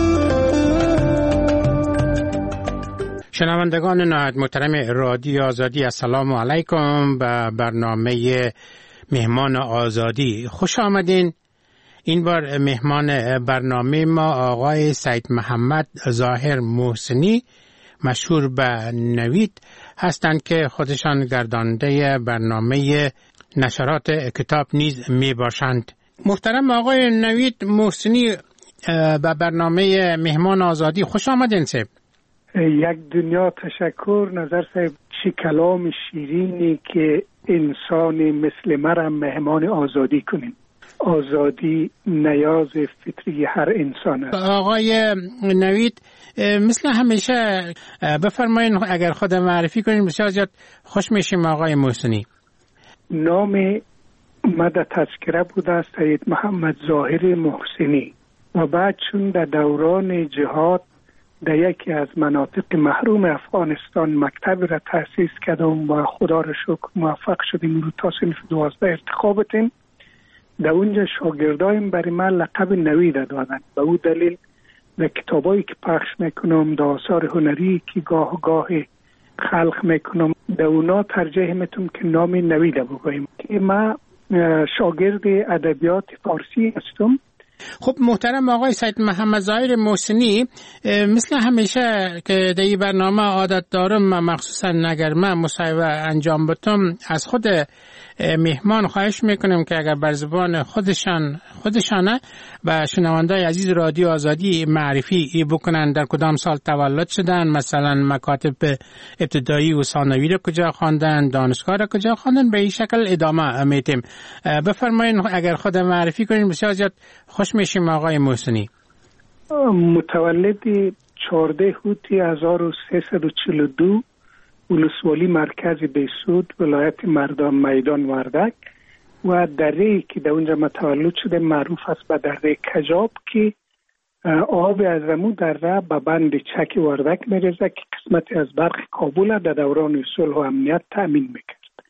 شنوندگان نهایت محترم رادیو آزادی، السلام علیکم. به برنامه مهمان آزادی خوش آمدین. این بار مهمان برنامه ما آقای سید محمد ظاهر محسنی مشهور به نوید هستند که خودشان گرداننده برنامه نشرات کتاب نیز می باشند. محترم آقای نوید محسنی به برنامه مهمان آزادی خوش آمدین. صاحب یک دنیا تشکر. نظر صاحب چی کلام شیرینی که انسان مثل مرا مهمان آزادی کنین. آزادی نیاز فطری هر انسان است. آقای نوید مثل همیشه بفرمایین اگر خود معرفی کنین بسیار زیاد خوش میشیم. آقای محسنی نام مد تذکره بوده است سید محمد ظاهر محسنی و بعد چون در دوران جهاد در یکی از مناطق محروم افغانستان مکتب را تأسیس کردم و خدا را شکر موفق شدیم رو تا صنف دوازده ارتقا بتیم. در اونجا شاگردایم برای من لقب نوید دادن. به او دلیل در کتابایی که پخش میکنم، در آثار هنری که گاه گاه خلق میکنم، در اونا ترجیح میتونم که نام نوید بگویم که من شاگرد ادبیات فارسی هستم. خب محترم آقای سید محمد ظاهر محسنی، مثل همیشه که در این برنامه عادت دارم مخصوصا اگر من مصاحبه انجام بدم از خود مهمان خواهش میکنم که اگر بر زبان خودشان خودشانه و شنوندای عزیز رادیو آزادی معرفی بکنن در کدام سال تولد شدن، مثلا مکاتب ابتدایی و ثانوی را کجا خواندن، دانشگاه را کجا خواندن، به این شکل ادامه میتیم. بفرمایید اگر خود معرفی کنین بسیار زیاد خوش میشیم. آقای محسنی متولد چهارده هوتی هزار و سیصد و چهل و دو ولسوالی مرکز بیسود ولایت مردان میدان وردک و دره که در اونجا متولد شده معروف است به دره کجاب که آب از امو دره به بند چک وردک میرزه که قسمتی از برق کابل در دوران صلح و امنیت تأمین میکرد.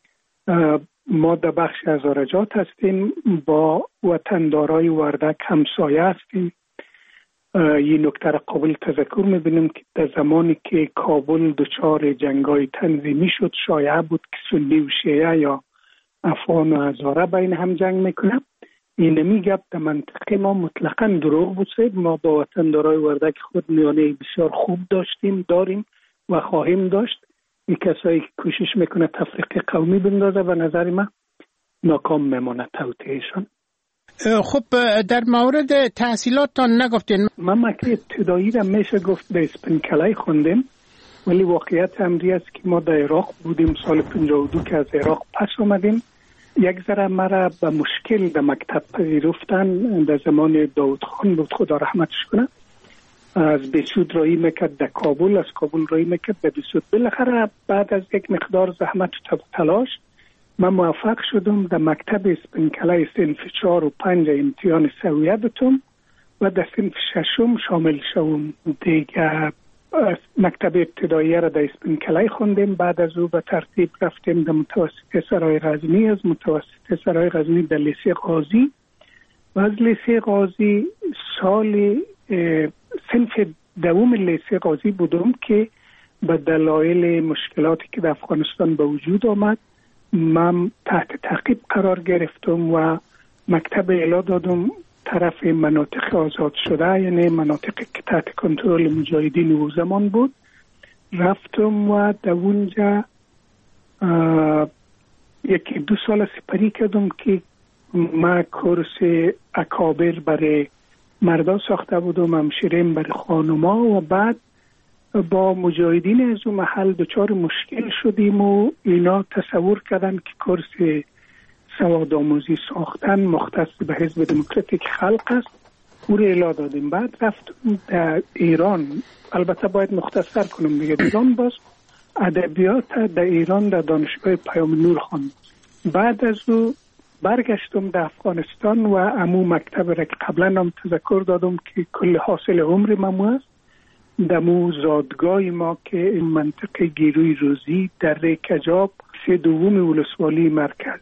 ما در بخش از آرجات هستیم، با وطندارای وردک همسایه هستیم. یه نکته را قابل تذکر میبینیم که در زمانی که کابل دچار جنگای تنظیمی شد شایعه بود که سنی و شیعه یا افغان و هزاره بین هم جنگ میکنه. این میگه در منطقه ما مطلقاً دروغ بود. ما با وطندارای وردک خود میانه بسیار خوب داشتیم، داریم و خواهیم داشت. این کسایی که کوشش میکنه تفریق قومی بندازه و نظر من ناکام میمونه توطئهشان. خب در مورد تحصیلاتتان نگفتین؟ من مکتب ابتدایی را میشه گفت به اسپنکلای خوندیم، ولی واقعیت امری است که ما در عراق بودیم سال پنجاه و دو که از عراق پس آمدیم. یک ذره مرا به مشکل در مکتب پذیرفتن در زمان داود خان بود، خدا رحمتش کنه. از بیسود رایی میکرد در کابل، از کابل رایی میکرد در بیسود. بالاخره بعد از یک مقدار زحمت و تلاش من موفق شدم در مکتب اسپنکلای صنف چهار و پنج امتحان سویه بتم و در صنف ششم شامل شوم. دیگه مکتب ابتدایی را در اسپنکلای خوندیم. بعد از او به ترتیب رفتیم در متوسط سرای غزنی، از متوسط سرای غزنی در لیسه قاضی و از لیسه قاضی سال صنف دوم لیسه قاضی بودم که به دلایل مشکلاتی که در افغانستان به وجود آمد من تحت تعقیب قرار گرفتم و مکتب اعلا دادم طرف مناطق آزاد شده، یعنی مناطقی که تحت کنترل مجاهدین او زمان بود. رفتم و در اونجا یکی دو سال سپری کردم که ما کورس اکابر برای مردا ساخته بودم، همشیرین برای خانوما و بعد با مجاهدین از اون محل دچار مشکل شدیم و اینا تصور کردن که کورس سواد آموزی ساختن مختص به حزب دموکراتیک خلق است. او رو اعلا دادیم. بعد رفتم در ایران، البته باید مختصر کنم دیگه، ایران باز ادبیات در ایران در دانشگاه پیام نور خواندم. بعد از او برگشتم در افغانستان و امو مکتب را که قبلا هم تذکر دادم که کل حاصل عمر ممو است، دمو زادگاه ما که این منطقه گیروی روزی در کجاب سه دوم ولسوالی مرکز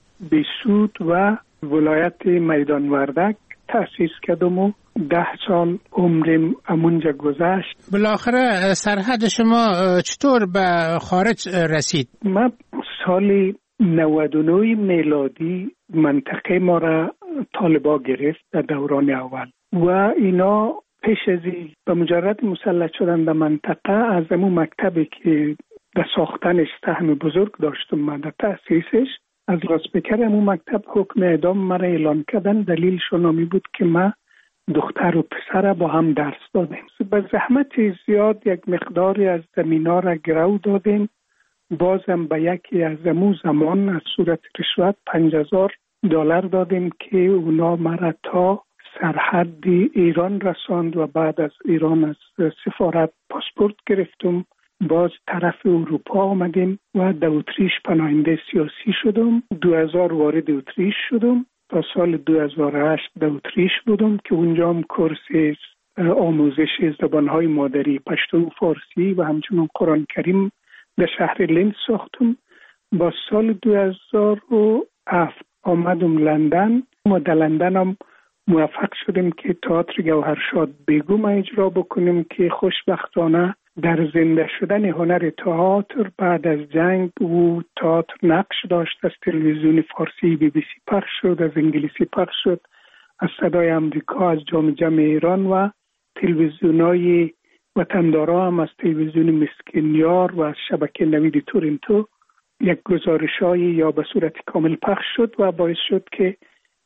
بیسود و ولایت میدان وردک تأسیس کردم و ده سال عمرم امونجا گذشت. بالاخره سرحد شما چطور به خارج رسید؟ من سال نود و نه میلادی منطقه ما را طالبا گرفت در دوران اول و اینا پیش از به مجرد مسلط شدن در منطقه از امون مکتبی که در ساختنش سهم بزرگ داشتم من در تأسیسش، از راسپیکر امون مکتب حکم اعدام مرا اعلان کردن. دلیل شنامی بود که ما دختر و پسر با هم درس دادیم. به زحمت زیاد یک مقداری از زمینا را گرو دادیم. بازم به یکی از امون زمان از صورت رشوت پنج هزار دلار دادیم که اونا مرا تا سرحد ایران رساند و بعد از ایران از سفارت پاسپورت گرفتم. باز طرف اروپا آمدیم و در اتریش پناهنده سیاسی شدم. دو هزار وارد اتریش شدم. تا سال دو هزار و هشت در اتریش بودم که اونجا هم کورس آموزش زبانهای مادری پشتو و فارسی و همچنین قرآن کریم در شهر لند ساختم. با سال دو هزار و هفت آمدم لندن و در لندن هم موفق شدیم که تئاتر گوهرشاد بیگم اجرا بکنیم که خوشبختانه در زنده شدن هنر تئاتر بعد از جنگ و تئاتر نقش داشت. از تلویزیون فارسی بی بی سی پخش شد، از انگلیسی پخش شد، از صدای امریکا، از جام جم ایران و تلویزیونای وطندارا هم از تلویزیون مسکینیار و از شبکه نوید تورنتو یک گزارشایی یا به صورت کامل پخش شد و باعث شد که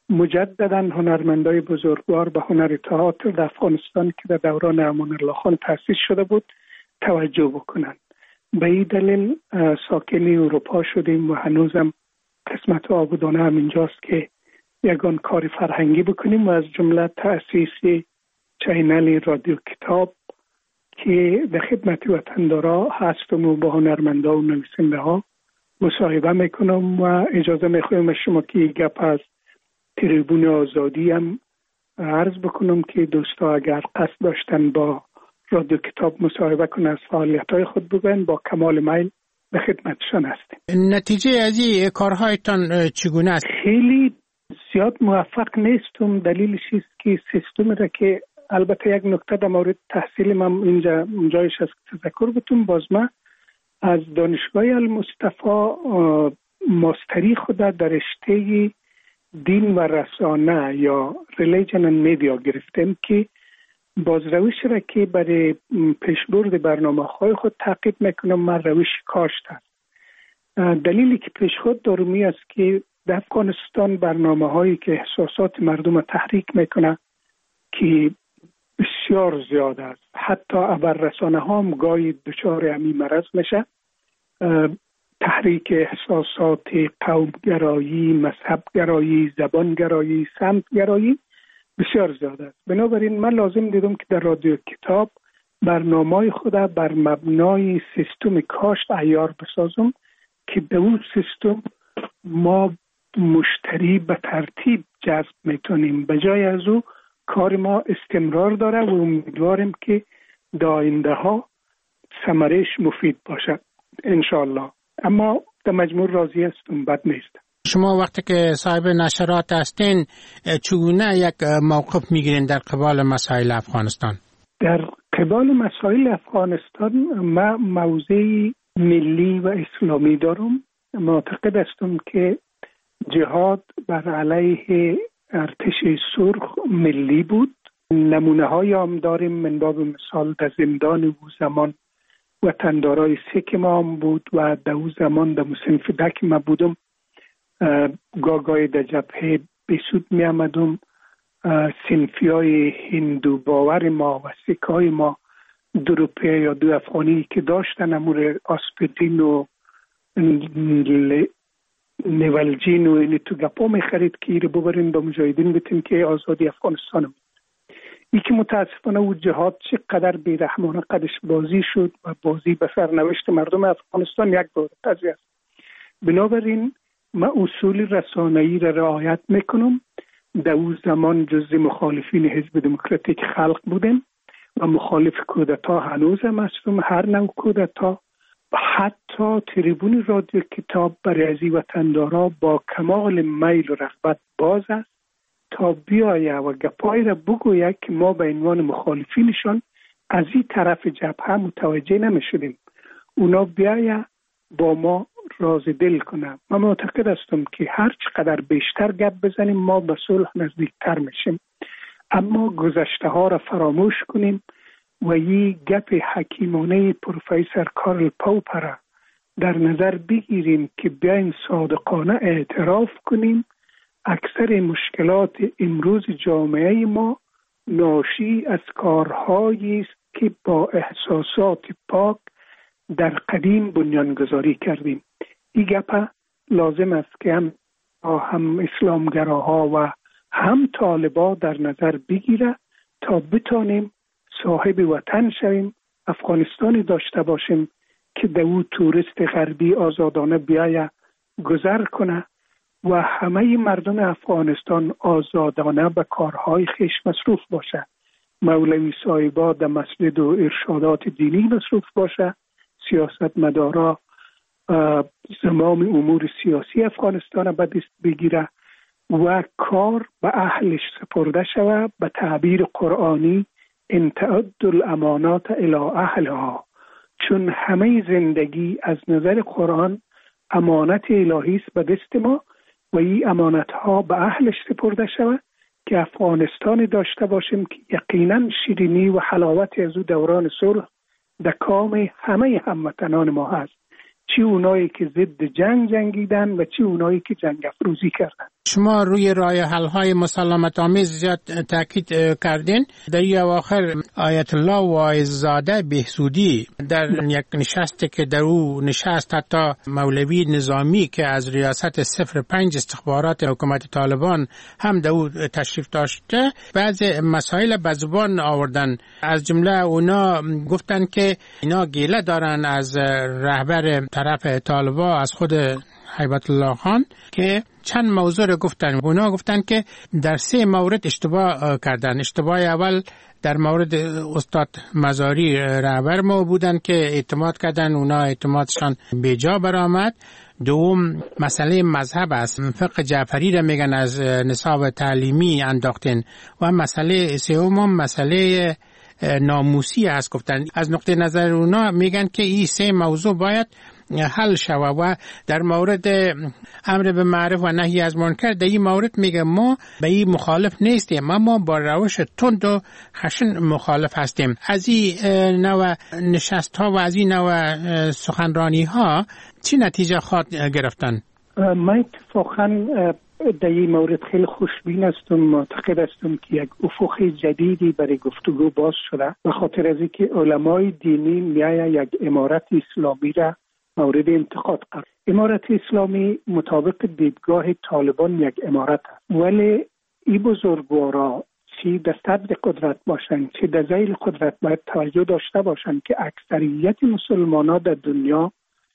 مجددا هنرمندای بزرگوار به هنر تئاتر در افغانستان که در دوران امان الله خان تأسیس شده بود توجه بکنند. به این دلیل ساکن اروپا شدیم و هنوزم قسمت آبادانه هم اینجاست که یگان کار فرهنگی بکنیم و از جمله تأسیس چینل رادیو کتاب که در خدمت وطندارا هستم و با هنرمندا و نویسنده ها مصاحبه میکنم و اجازه میخوایم از شما که گپ از تریبون آزادی هم عرض بکنم که دوستا اگر قصد داشتن با رادیو کتاب مصاحبه کنن از فعالیت‌های خود بگن با کمال میل به خدمتشان هستیم. نتیجه از این کارهایتان چگونه است؟ خیلی زیاد موفق نیستم. دلیلش است که سیستم را که البته یک نکته در مورد تحصیل من اینجا جایش است تذکر بتون. باز من از دانشگاه المصطفی ماستری خود در رشته دین و رسانه یا ریلیجن اند میدیا گرفتم که باز روش را که برای پیشبرد برنامه های خود تعقیب میکنم من روش کاشت است. دلیلی که پیش خود دارومی است که در افغانستان برنامه هایی که احساسات مردم تحریک میکنه که بسیار زیاد است، حتی ابر رسانه ها هم گاهی دچار همین مرض میشه، تحریک احساسات قومگرایی، مذهبگرایی، زبانگرایی، سمتگرایی بسیار زیاد است. بنابراین من لازم دیدم که در رادیو کتاب برنامه‌های خود بر مبنای سیستم کاشت عیار بسازم که در اون سیستم ما مشتری به ترتیب جذب میتونیم. به جای از او کار ما استمرار داره و امیدوارم که در آینده ها ثمرش مفید باشد انشالله. اما در مجموع راضی هستم، بد نیست. شما وقتی که صاحب نشرات هستین چگونه یک موقف میگیرین در قبال مسائل افغانستان؟ در قبال مسائل افغانستان ما موضع ملی و اسلامی دارم. معتقد هستم که جهاد بر علیه ارتش سرخ ملی بود. نمونه های هم داریم. من باب مثال در زندان او زمان وطندارای سیک ما هم بود و در او زمان در مصنف دک ما بودم. گاگای در جبهه بسود می آمدم. سنفی های هندو باور ما و سیک های ما دو روپیه یا دو افغانی که داشتن امور آسپرین و نولجین و اینی تو گپا می خرید که ایره ببرین با مجاهدین بتیم که آزادی افغانستان هم. ای که متاسفانه او جهاد چقدر بیرحمانه قدش بازی شد و بازی به سرنوشت مردم افغانستان یک دور قضیه است. بنابراین من اصول رسانه‌ای را رعایت میکنم. در او زمان جزء مخالفین حزب دموکراتیک خلق بودم و مخالف کودتا هنوز هم هستم. هر نوع کودتا و حتی تریبون رادیو کتاب برای ازی وطندارا با کمال میل و رغبت باز است تا بیایه و گپای را بگوید که ما به عنوان مخالفینشان از این طرف جبهه متوجه نمی شدیم. اونا بیایه با ما راز دل کنه. من معتقد هستم که هر چقدر بیشتر گپ بزنیم ما به صلح نزدیکتر میشیم. اما گذشته ها را فراموش کنیم و یه گپ حکیمانه پروفسور کارل پاپر در نظر بگیریم که بیاین صادقانه اعتراف کنیم اکثر مشکلات امروز جامعه ما ناشی از کارهایی است که با احساسات پاک در قدیم بنیانگذاری کردیم. این گپ لازم است که هم هم اسلامگراها و هم طالبا در نظر بگیره تا بتانیم صاحب وطن شویم، افغانستانی داشته باشیم که در او توریست غربی آزادانه بیایه گذر کنه و همه مردم افغانستان آزادانه به کارهای خویش مصروف باشه. مولوی صاحبا در مسجد و ارشادات دینی مصروف باشه، سیاست مدارا زمام امور سیاسی افغانستان به دست بگیره و کار به اهلش سپرده شوه. به تعبیر قرآنی ان تعدوا الامانات الی اهلها، چون همه زندگی از نظر قرآن امانت الهی است به دست ما و این امانت ها به اهلش سپرده شوه که افغانستان داشته باشیم که یقینا شیرینی و حلاوت از او دوران صلح در کام همه هموطنان ما هست، چی اونایی که ضد جنگ جنگیدن و چی اونایی که جنگ افروزی کردن. شما روی راه حل های مسالمت آمیز زیاد تاکید کردین. در این اواخر آیت الله واعظزاده بهسودی در یک نشستی که در او نشست حتی مولوی نظامی که از ریاست صفر پنج استخبارات حکومت طالبان هم در او تشریف داشته، بعض مسائل به زبان آوردن. از جمله اونا گفتن که اینا گیله دارن از رهبر طرف طالبان، از خود هیبت الله خان، که چند موضوع رو گفتن. اونا گفتن که در سه مورد اشتباه کردن. اشتباه اول در مورد استاد مزاری رهبر ما بودن که اعتماد کردن، اونا اعتمادشان بیجا برآمد. دوم مسئله مذهب است، فقه جعفری را میگن از نصاب تعلیمی انداختن. و مسئله سوم مسئله ناموسی است. گفتن از نقطه نظر اونا میگن که این سه موضوع باید حل شوه. و در مورد امر به معروف و نهی از منکر در این مورد میگه ما به این مخالف نیستیم، اما با روش تند و خشن مخالف هستیم. از این نوع نشست ها و از این نوع سخنرانی ها چی نتیجه خواهد گرفتن؟ من اتفاقا در این مورد خیلی خوشبین هستم. معتقد هستم که یک افق جدیدی برای گفتگو باز شده، به خاطر از اینکه علمای دینی میای یک امارت اسلامی را مورد انتقاد قرار. امارت اسلامی مطابق دیدگاه طالبان یک امارت است، ولی این بزرگوارا چی در صدر قدرت باشند چی در ذیل قدرت باید توجه داشته باشند که اکثریت مسلمانان در دنیا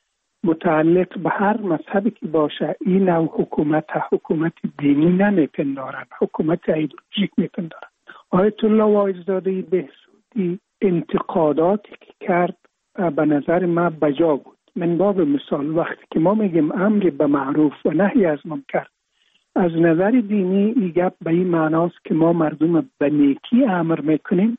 متعلق به هر مذهبی که باشه این نوع حکومت حکومت دینی نمیپندارند، حکومت ایدئولوژیک میپندارند. آیت الله واعظزاده بهسودی انتقاداتی که کرد به نظر من بجا بود. من باب مثال وقتی که ما میگیم امر به معروف و نهی از منکر، از نظر دینی این گپ به این معناست که ما مردم به نیکی امر میکنیم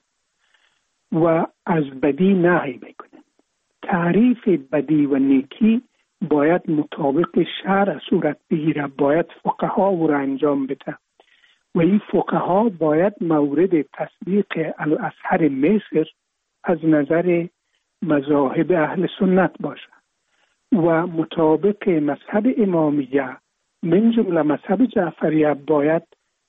و از بدی نهی میکنیم. تعریف بدی و نیکی باید مطابق شرع صورت بگیره، باید فقها او را انجام بده و این فقها باید مورد تصدیق الازهر مصر از نظر مذاهب اهل سنت باشه و مطابق مذهب امامیه من جمله مذهب جعفریه باید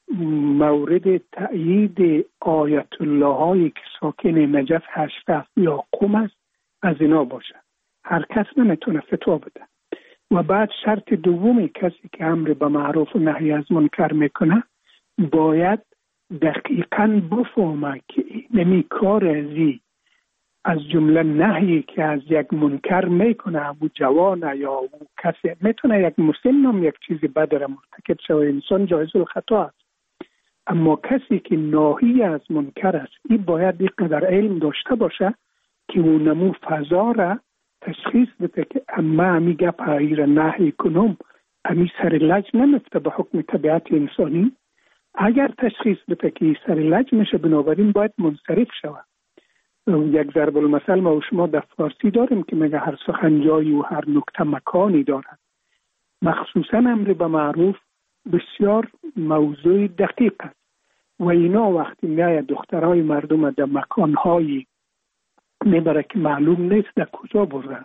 مورد تأیید آیت الله هایی که ساکن نجف هشتف یا قم است از اینا باشه. هر کس نمیتونه فتوا بده. و بعد شرط دومی کسی که امر به معروف و نهی از منکر میکنه باید دقیقاً بفهمه که نمی کار ازی از جمله نهی که از یک منکر میکنه او جوانه یا او کسی میتونه یک مسلم هم یک چیزی بد را مرتکب شود، انسان جایز الخطا است، اما کسی که ناهی از منکر است این باید اینقدر علم داشته باشه که اون نمو فضا را تشخیص بده که اما امی گپ هایی را نهی کنم امی سر لج نمفته به حکم طبیعت انسانی. اگر تشخیص بده که سر لج میشه بنابراین باید منصرف شود. یک ضرب المثل ما و شما در فارسی داریم که میگه هر سخن جایی و هر نکته مکانی دارد. مخصوصا امر به معروف بسیار موضوع دقیق است و اینا وقتی میاید دخترای مردم در مکانهایی میبره که معلوم نیست در کجا برده،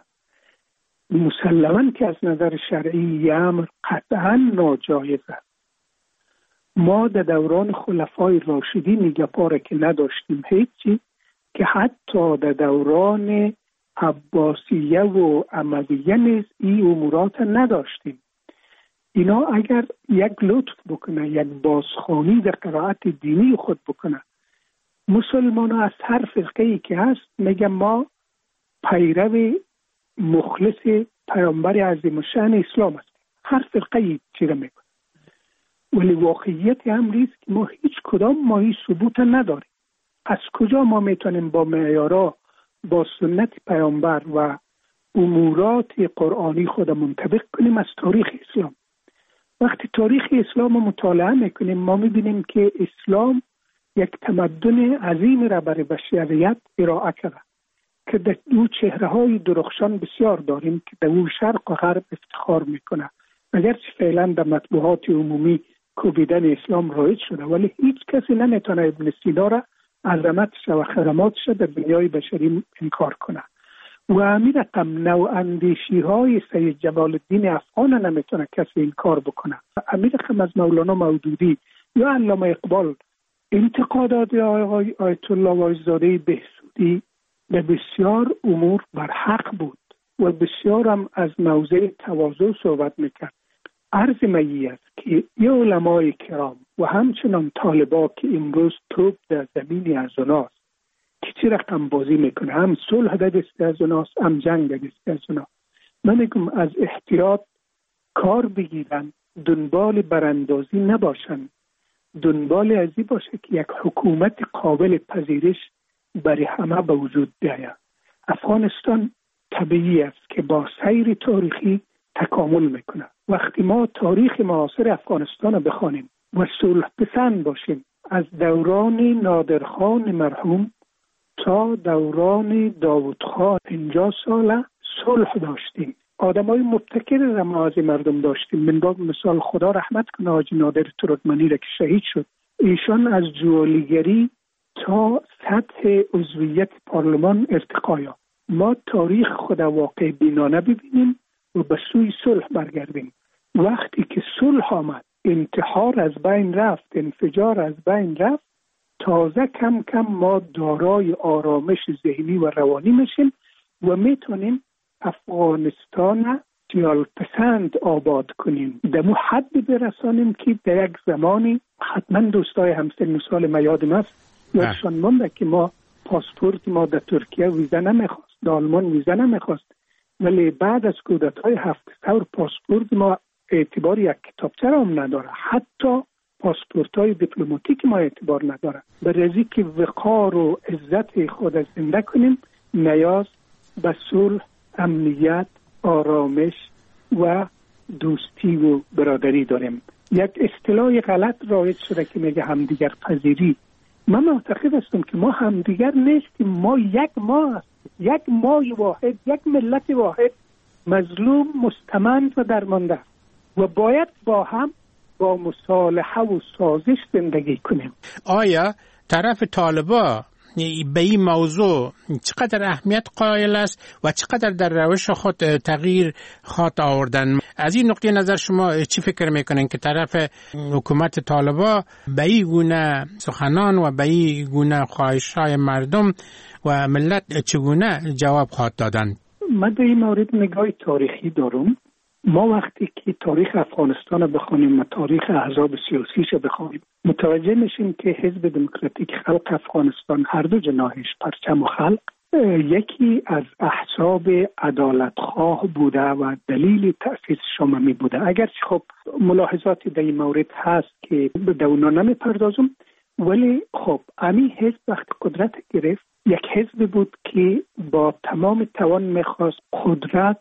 مسلماً که از نظر شرعی امر قطعا ناجایز است. ما در دوران خلفای راشدین میگه پاره که نداشتیم هیچی، که حتی در دوران عباسیه و امویه نیز این امورات نداشتیم. اینا اگر یک لطف بکنه، یک بازخوانی در قرائت دینی خود بکنه، مسلمان ها از هر فرقه‌ای که هست میگه ما پیرو مخلص پیامبر عظیم الشأن اسلام است. هر فرقه‌ای چیره میکنه، ولی واقعیت امری است که ما هیچ کدام ما این ثبوت نداریم. از کجا ما میتونیم با معیارها با سنت پیامبر و امورات قرآنی خود منطبق کنیم؟ از تاریخ اسلام. وقتی تاریخ اسلام رو مطالعه میکنیم ما میبینیم که اسلام یک تمدن عظیم را برای بشریت ارائه کرده که در دو چهره های درخشان بسیار داریم که در او شرق و غرب افتخار میکنه. اگرچه فعلا در مطبوعات عمومی کوبیدن اسلام رایج شده، ولی هیچ کسی نمیتونه ابن سینا را عظمتش و خدماتش در دنیای بشری انکار کنه. و همین رقم نو اندیشی های سید جمال الدین افغان نمیتونه کسی این کار بکنه. همین رقم از مولانا مودودی یا علامه اقبال انتقادات آقای آیت الله واعظ‌زاده بهسودی به بسیار امور بر حق بود و بسیار هم از موضع تواضع صحبت میکرد. عرض می است که یه علمای کرام و همچنان طالبا که امروز توپ در زمینی از اوناست که چی رقم بازی میکنه، هم صلح در دست از اوناست هم جنگ در دست از اوناست. من میگم از احتیاط کار بگیرن، دنبال براندازی نباشن، دنبال ازی باشه که یک حکومت قابل پذیرش برای همه به وجود بیاید. افغانستان طبیعی است که با سیر تاریخی تکامل میکنه. وقتی ما تاریخ معاصر افغانستان رو بخوانیم و صلح پسند باشیم، از دوران نادرخان مرحوم تا دوران داوود خان پنجاه ساله صلح داشتیم. آدمای مبتکر را ما از مردم داشتیم. من باب مثال خدا رحمت کنه حاجی نادر ترکمنی را که شهید شد، ایشان از جوالیگری تا سطح عضویت پارلمان ارتقا یافت. ما تاریخ خود واقع بینانه ببینیم و به سوی صلح برگردیم. وقتی که صلح آمد، انتحار از بین رفت، انفجار از بین رفت، تازه کم کم ما دارای آرامش ذهنی و روانی میشیم و میتونیم افغانستان سیال پسند آباد کنیم، در مو حد برسانیم که در یک زمانی حتما دوستای همسن سال ما یادم است یادشان مونده که ما پاسپورت ما در ترکیه ویزا نمیخواست، در آلمان ویزا نمیخواست، ولی بعد از کودتای هفت ثور پاسپورت ما اعتبار یک کتابچه هم نداره، حتی پاسپورت های دیپلماتیک ما اعتبار نداره. برای که وقار و عزت خود زنده کنیم نیاز به صلح، امنیت، آرامش و دوستی و برادری داریم. یک اصطلاح غلط رایج شده که میگه همدیگر پذیری. من معتقد هستم که ما همدیگر نیستیم، ما یک ما هستیم، یک مای واحد، یک ملت واحد، مظلوم، مستمند و درمانده و باید با هم با مصالحه و سازش زندگی کنیم. آیا طرف طالبا به این موضوع چقدر اهمیت قائل است و چقدر در روش خود تغییر خواد آوردن؟ از این نقطه نظر شما چی فکر میکنین که طرف حکومت طالبا به این گونه سخنان و به این گونه خواهش‌های مردم و ملت چگونه جواب خواهد دادن؟ من در این مورد نگاه تاریخی دارم. ما وقتی که تاریخ افغانستان رو بخونیم و تاریخ احزاب سیاسیش رو بخونیم متوجه میشیم که حزب دموکراتیک خلق افغانستان هر دو جناحش پرچم و خلق یکی از احزاب عدالتخواه بوده و دلیل تأسیس شممی بوده. اگر خب ملاحظاتی در این مورد هست که به اونا نمیپردازم، ولی خب امی حزب وقت قدرت گرفت یک حزب بود که با تمام توان میخواست قدرت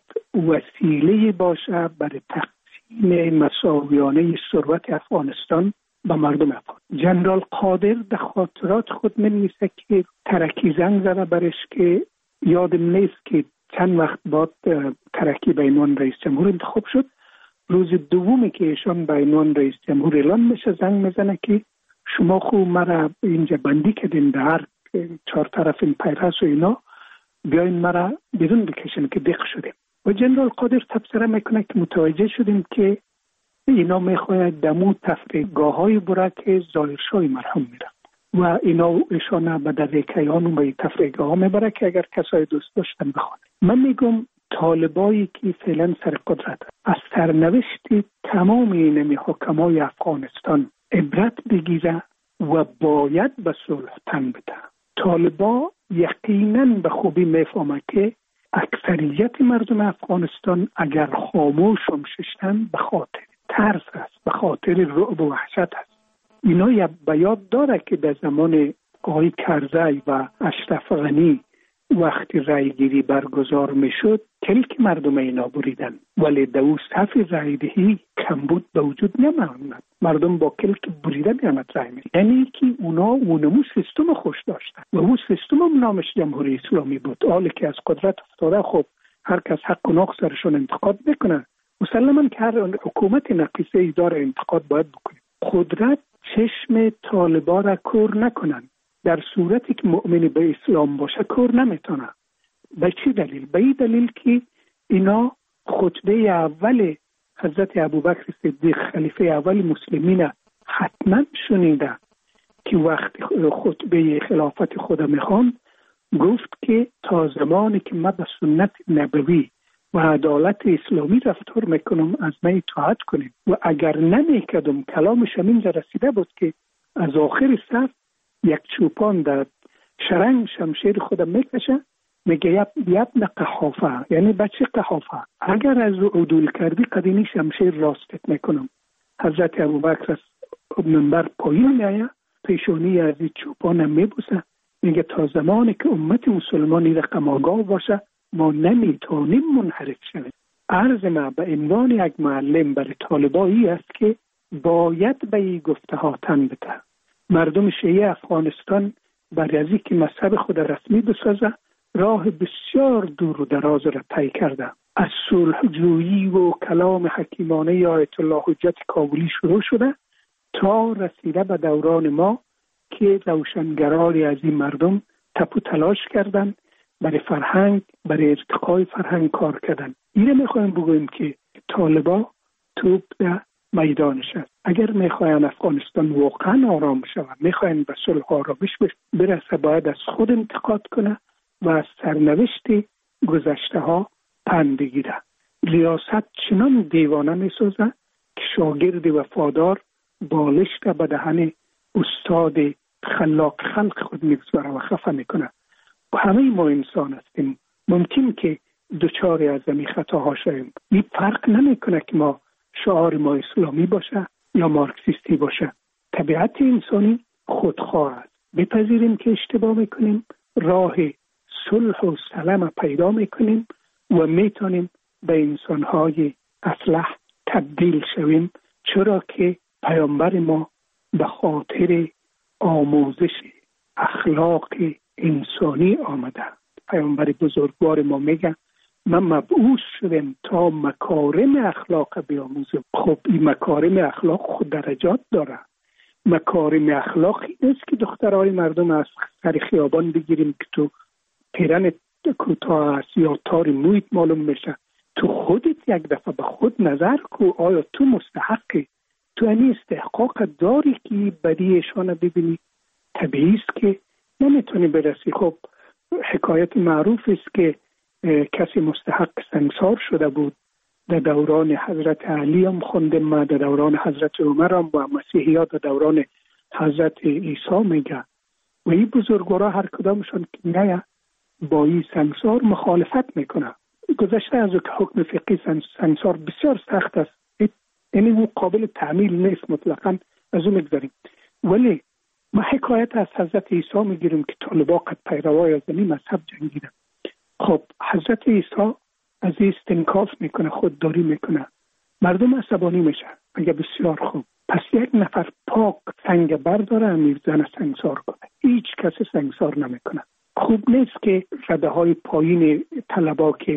وسیله باشه برای تقسیم مساویانه ثروت افغانستان به مردم افغان. جنرال قادر در خاطرات خود می‌نویسه که ترکی زنگ زده برش که یادم نیست که چند وقت بعد ترکی به عنوان رئیس جمهور انتخاب شد. روز دومی که ایشان به عنوان رئیس جمهور اعلان میشه زنگ میزنه که شما خوب مرا اینجا بندی کردین در چهار طرف این پیرهس و اینا، بیاین مرا بیرون بکشن که دق شدیم. و جنرال قادر تبصره میکنه که متوجه شدیم که اینا میخواید دمو تفریحگاه های برا که ظاهرشاه مرحوم میره و اینا ایشان به در کیهان و به تفریحگاه ها میبره که اگر کسای دوست داشتن بخوان. من میگم طالبایی که فعلا سر قدرت از سرنوشت تمام این حکمای افغانستان عبرت بگیره و باید به صلح تن بده. طالبا یقینا به خوبی میفهمه که اکثریت مردم افغانستان اگر خاموش هم ششن به خاطر ترس است، به خاطر رعب و وحشت است. اینا یا بیاد داره که در زمان آقای کرزی و اشرف غنی وقتی رای گیری برگزار میشد کلک مردم اینا بریدن، ولی در او صف رای دهی کمبود به وجود نمی‌آمد. مردم با کلک بریده میامد رای می، یعنی که اونا اونمو سیستم خوش داشتن و اون سیستم هم نامش جمهوری اسلامی بود. حالی که از قدرت افتاده خب هر کس حق و ناق سرشون انتقاد بکنه. مسلماً که هر حکومت نقیصه ای داره انتقاد باید بکنه. قدرت چشم طالبان را کور نکنن. در صورتی که مؤمن به اسلام باشه کور نمیتونه. به چه دلیل؟ به این دلیل که اینا خطبه اول حضرت ابوبکر صدیق خلیفه اول مسلمین حتما شنیده که وقتی خطبه خلافت خود میخوان گفت که تا زمانی که من به سنت نبوی و عدالت اسلامی رفتار میکنم از من اطاعت کنیم و اگر نمیکردم کلامش همینجا رسیده بود که از آخر صف یک چوپان در شرنگ شمشیر خود میکشه میگه یبن قحافه، یعنی بچه قحافه اگر از عدول کردی قدینی شمشیر راستت میکنم. حضرت ابوبکر از منبر پایین میایه پیشونی از این چوپان میبوسه میگه تا زمانی که امت مسلمانی رقم آگاه باشه ما نمیتونیم منحرف شویم. عرض ما به عنوان یک معلم برای طالبایی است که باید به این گفته ها تن بده. مردم شیعه افغانستان برای از اینکه مذهب خود رسمی بسازه راه بسیار دور و دراز را طی کرده. از صلح جویی و کلام حکیمانه آیت الله حجت کابلی شروع شده تا رسیده به دوران ما که روشنگرانی از این مردم تپ و تلاش کردن برای فرهنگ، برای ارتقای فرهنگ کار کردن. اینه میخوایم بگویم که طالبا توپ در میدانش است. اگر میخواین افغانستان واقعا آرام شود، میخواین به صلح و آرامش برسه، باید از خود انتقاد کنه و از سرنوشت گذشته ها پند بگیره. ریاست چنان دیوانه میسازه که شاگرد وفادار بالشت به دهن استاد خلاق خلق خود میگذاره و خفه میکنه. و همه ما انسان هستیم، ممکن که دوچاری از این خطاها شویم. این فرق نمیکنه که ما شعار ما اسلامی باشه یا مارکسیستی باشه. طبیعت انسانی خودخواه است. بپذیریم که اشتباه میکنیم، راه صلح و سلام پیدا میکنیم و میتونیم به انسانهای اصلح تبدیل شویم، چرا که پیامبر ما به خاطر آموزش اخلاق انسانی آمده. پیامبر بزرگوار ما میگه من مبعوث شدم تا مکارم اخلاق بیاموزم. خب این مکارم اخلاق خود درجات داره. مکارم اخلاق نیست که دخترای مردم از سر خیابان بگیریم که تو پیرن کوتاه است یا تار مویت معلوم میشه. تو خودت یک دفعه به خود نظر کو، آیا تو مستحقی؟ تو این استحقاق داری که بدیشان ببینی؟ طبیعی است که نمیتونی برسی. خب حکایت معروف است که کسی مستحق سنگسار شده بود در دوران حضرت علی هم خونده، ما در دوران حضرت عمر هم و مسیحیات در دوران حضرت عیسی میگه و این بزرگوارا هر کدامشون که نه با این سنگسار مخالفت میکنه. گذشته از که حکم فقهی سنگسار بسیار سخت است، یعنی او قابل تعمیل نیست مطلقاً، از اون میگذاریم. ولی ما حکایت از حضرت عیسی میگیریم که طالبا قد پیروای از این مذهب جنگیدن. خب حضرت عیسی از این استنکاف میکنه، خودداری میکنه، مردم عصبانی میشه. اگه بسیار خوب، پس یک نفر پاک سنگ برداره میزنه سنگسار کنه، هیچ کسی سنگسار نمیکنه. خوب نیست که رده های پایین طلبا که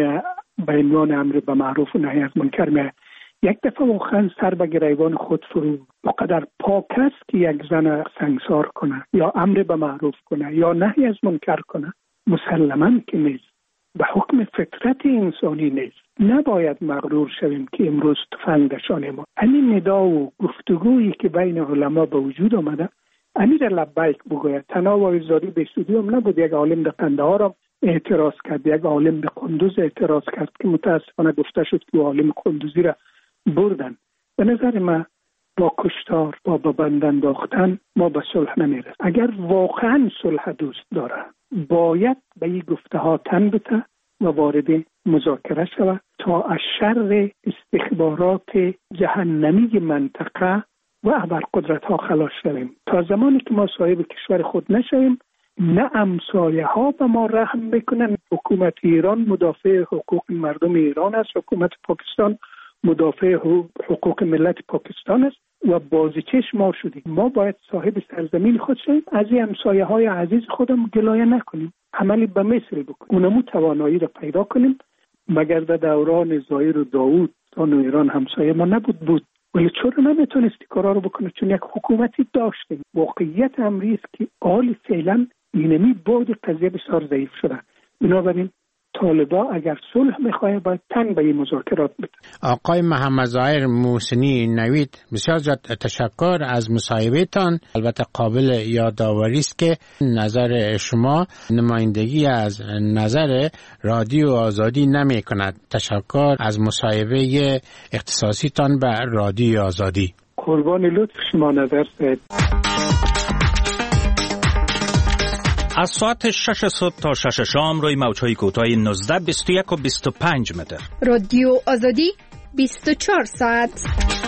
به عنوان امر به معروف و نهی از منکر می یک دفعه واقعا سر به گریبان خود فرو بقدر پاک است که یک زن سنگسار کنه یا امر به معروف کنه یا نهی از منکر کنه، مسلماً که نیست، به حکم فطرت انسانی نیست. نباید مغرور شویم که امروز تفنگ نشانه ما. همین ندا و گفتگویی که بین علما به وجود آمده، امیر لبیک بگوید. تنها و زادی به سودی هم نبود، یک عالم در قندهار هم اعتراض کرد، یک عالم به قندوز اعتراض کرد که متاسفانه گفته شد که عالم قندوزی را بردن. به نظر من با کشتار، با ببند انداختن ما به صلح نمیرسیم. اگر واقعا صلح دوست داره باید به این گفته ها تن بده و وارد مذاکره شود تا از شر استخبارات جهنمی منطقه و ابرقدرت ها خلاص شویم. تا زمانی که ما صاحب کشور خود نشویم، نه امسایه ها به ما رحم بکنن. حکومت ایران مدافع حقوق مردم ایران است، حکومت پاکستان مدافع حقوق ملت پاکستان است و بازیچش ما شدیم. ما باید صاحب سرزمین خود شویم، از این همسایه های عزیز خودم گلایه نکنیم، عملی به مثل بکنیم، اونمو توانایی را پیدا کنیم. مگر در دوران زایر و داوود تان ایران همسایه ما نبود بود، ولی چرا نمیتونستی کارا رو بکنه؟ چون یک حکومتی داشتیم. واقعیت امری است که حال فعلا اینمی بود قضیه بسیار ضعیف شده. بنابراین طالبا اگر صلح میخواه باید تن به این مذاکرات بده. آقای محمد ظاهر محسنی نوید، بسیار زیاد تشکر از مصاحبهتان. البته قابل یادآوری است که نظر شما نمایندگی از نظر رادیو آزادی نمی کند. تشکر از مصاحبه اختصاصی تان به رادیو آزادی. قربان لطف شما نظر سید. از ساعت شش صبح تا شش شام روی موج‌های کوتاه نوزده، بیست و یک و بیست و پنج متر. رادیو آزادی بیست و چهار ساعت.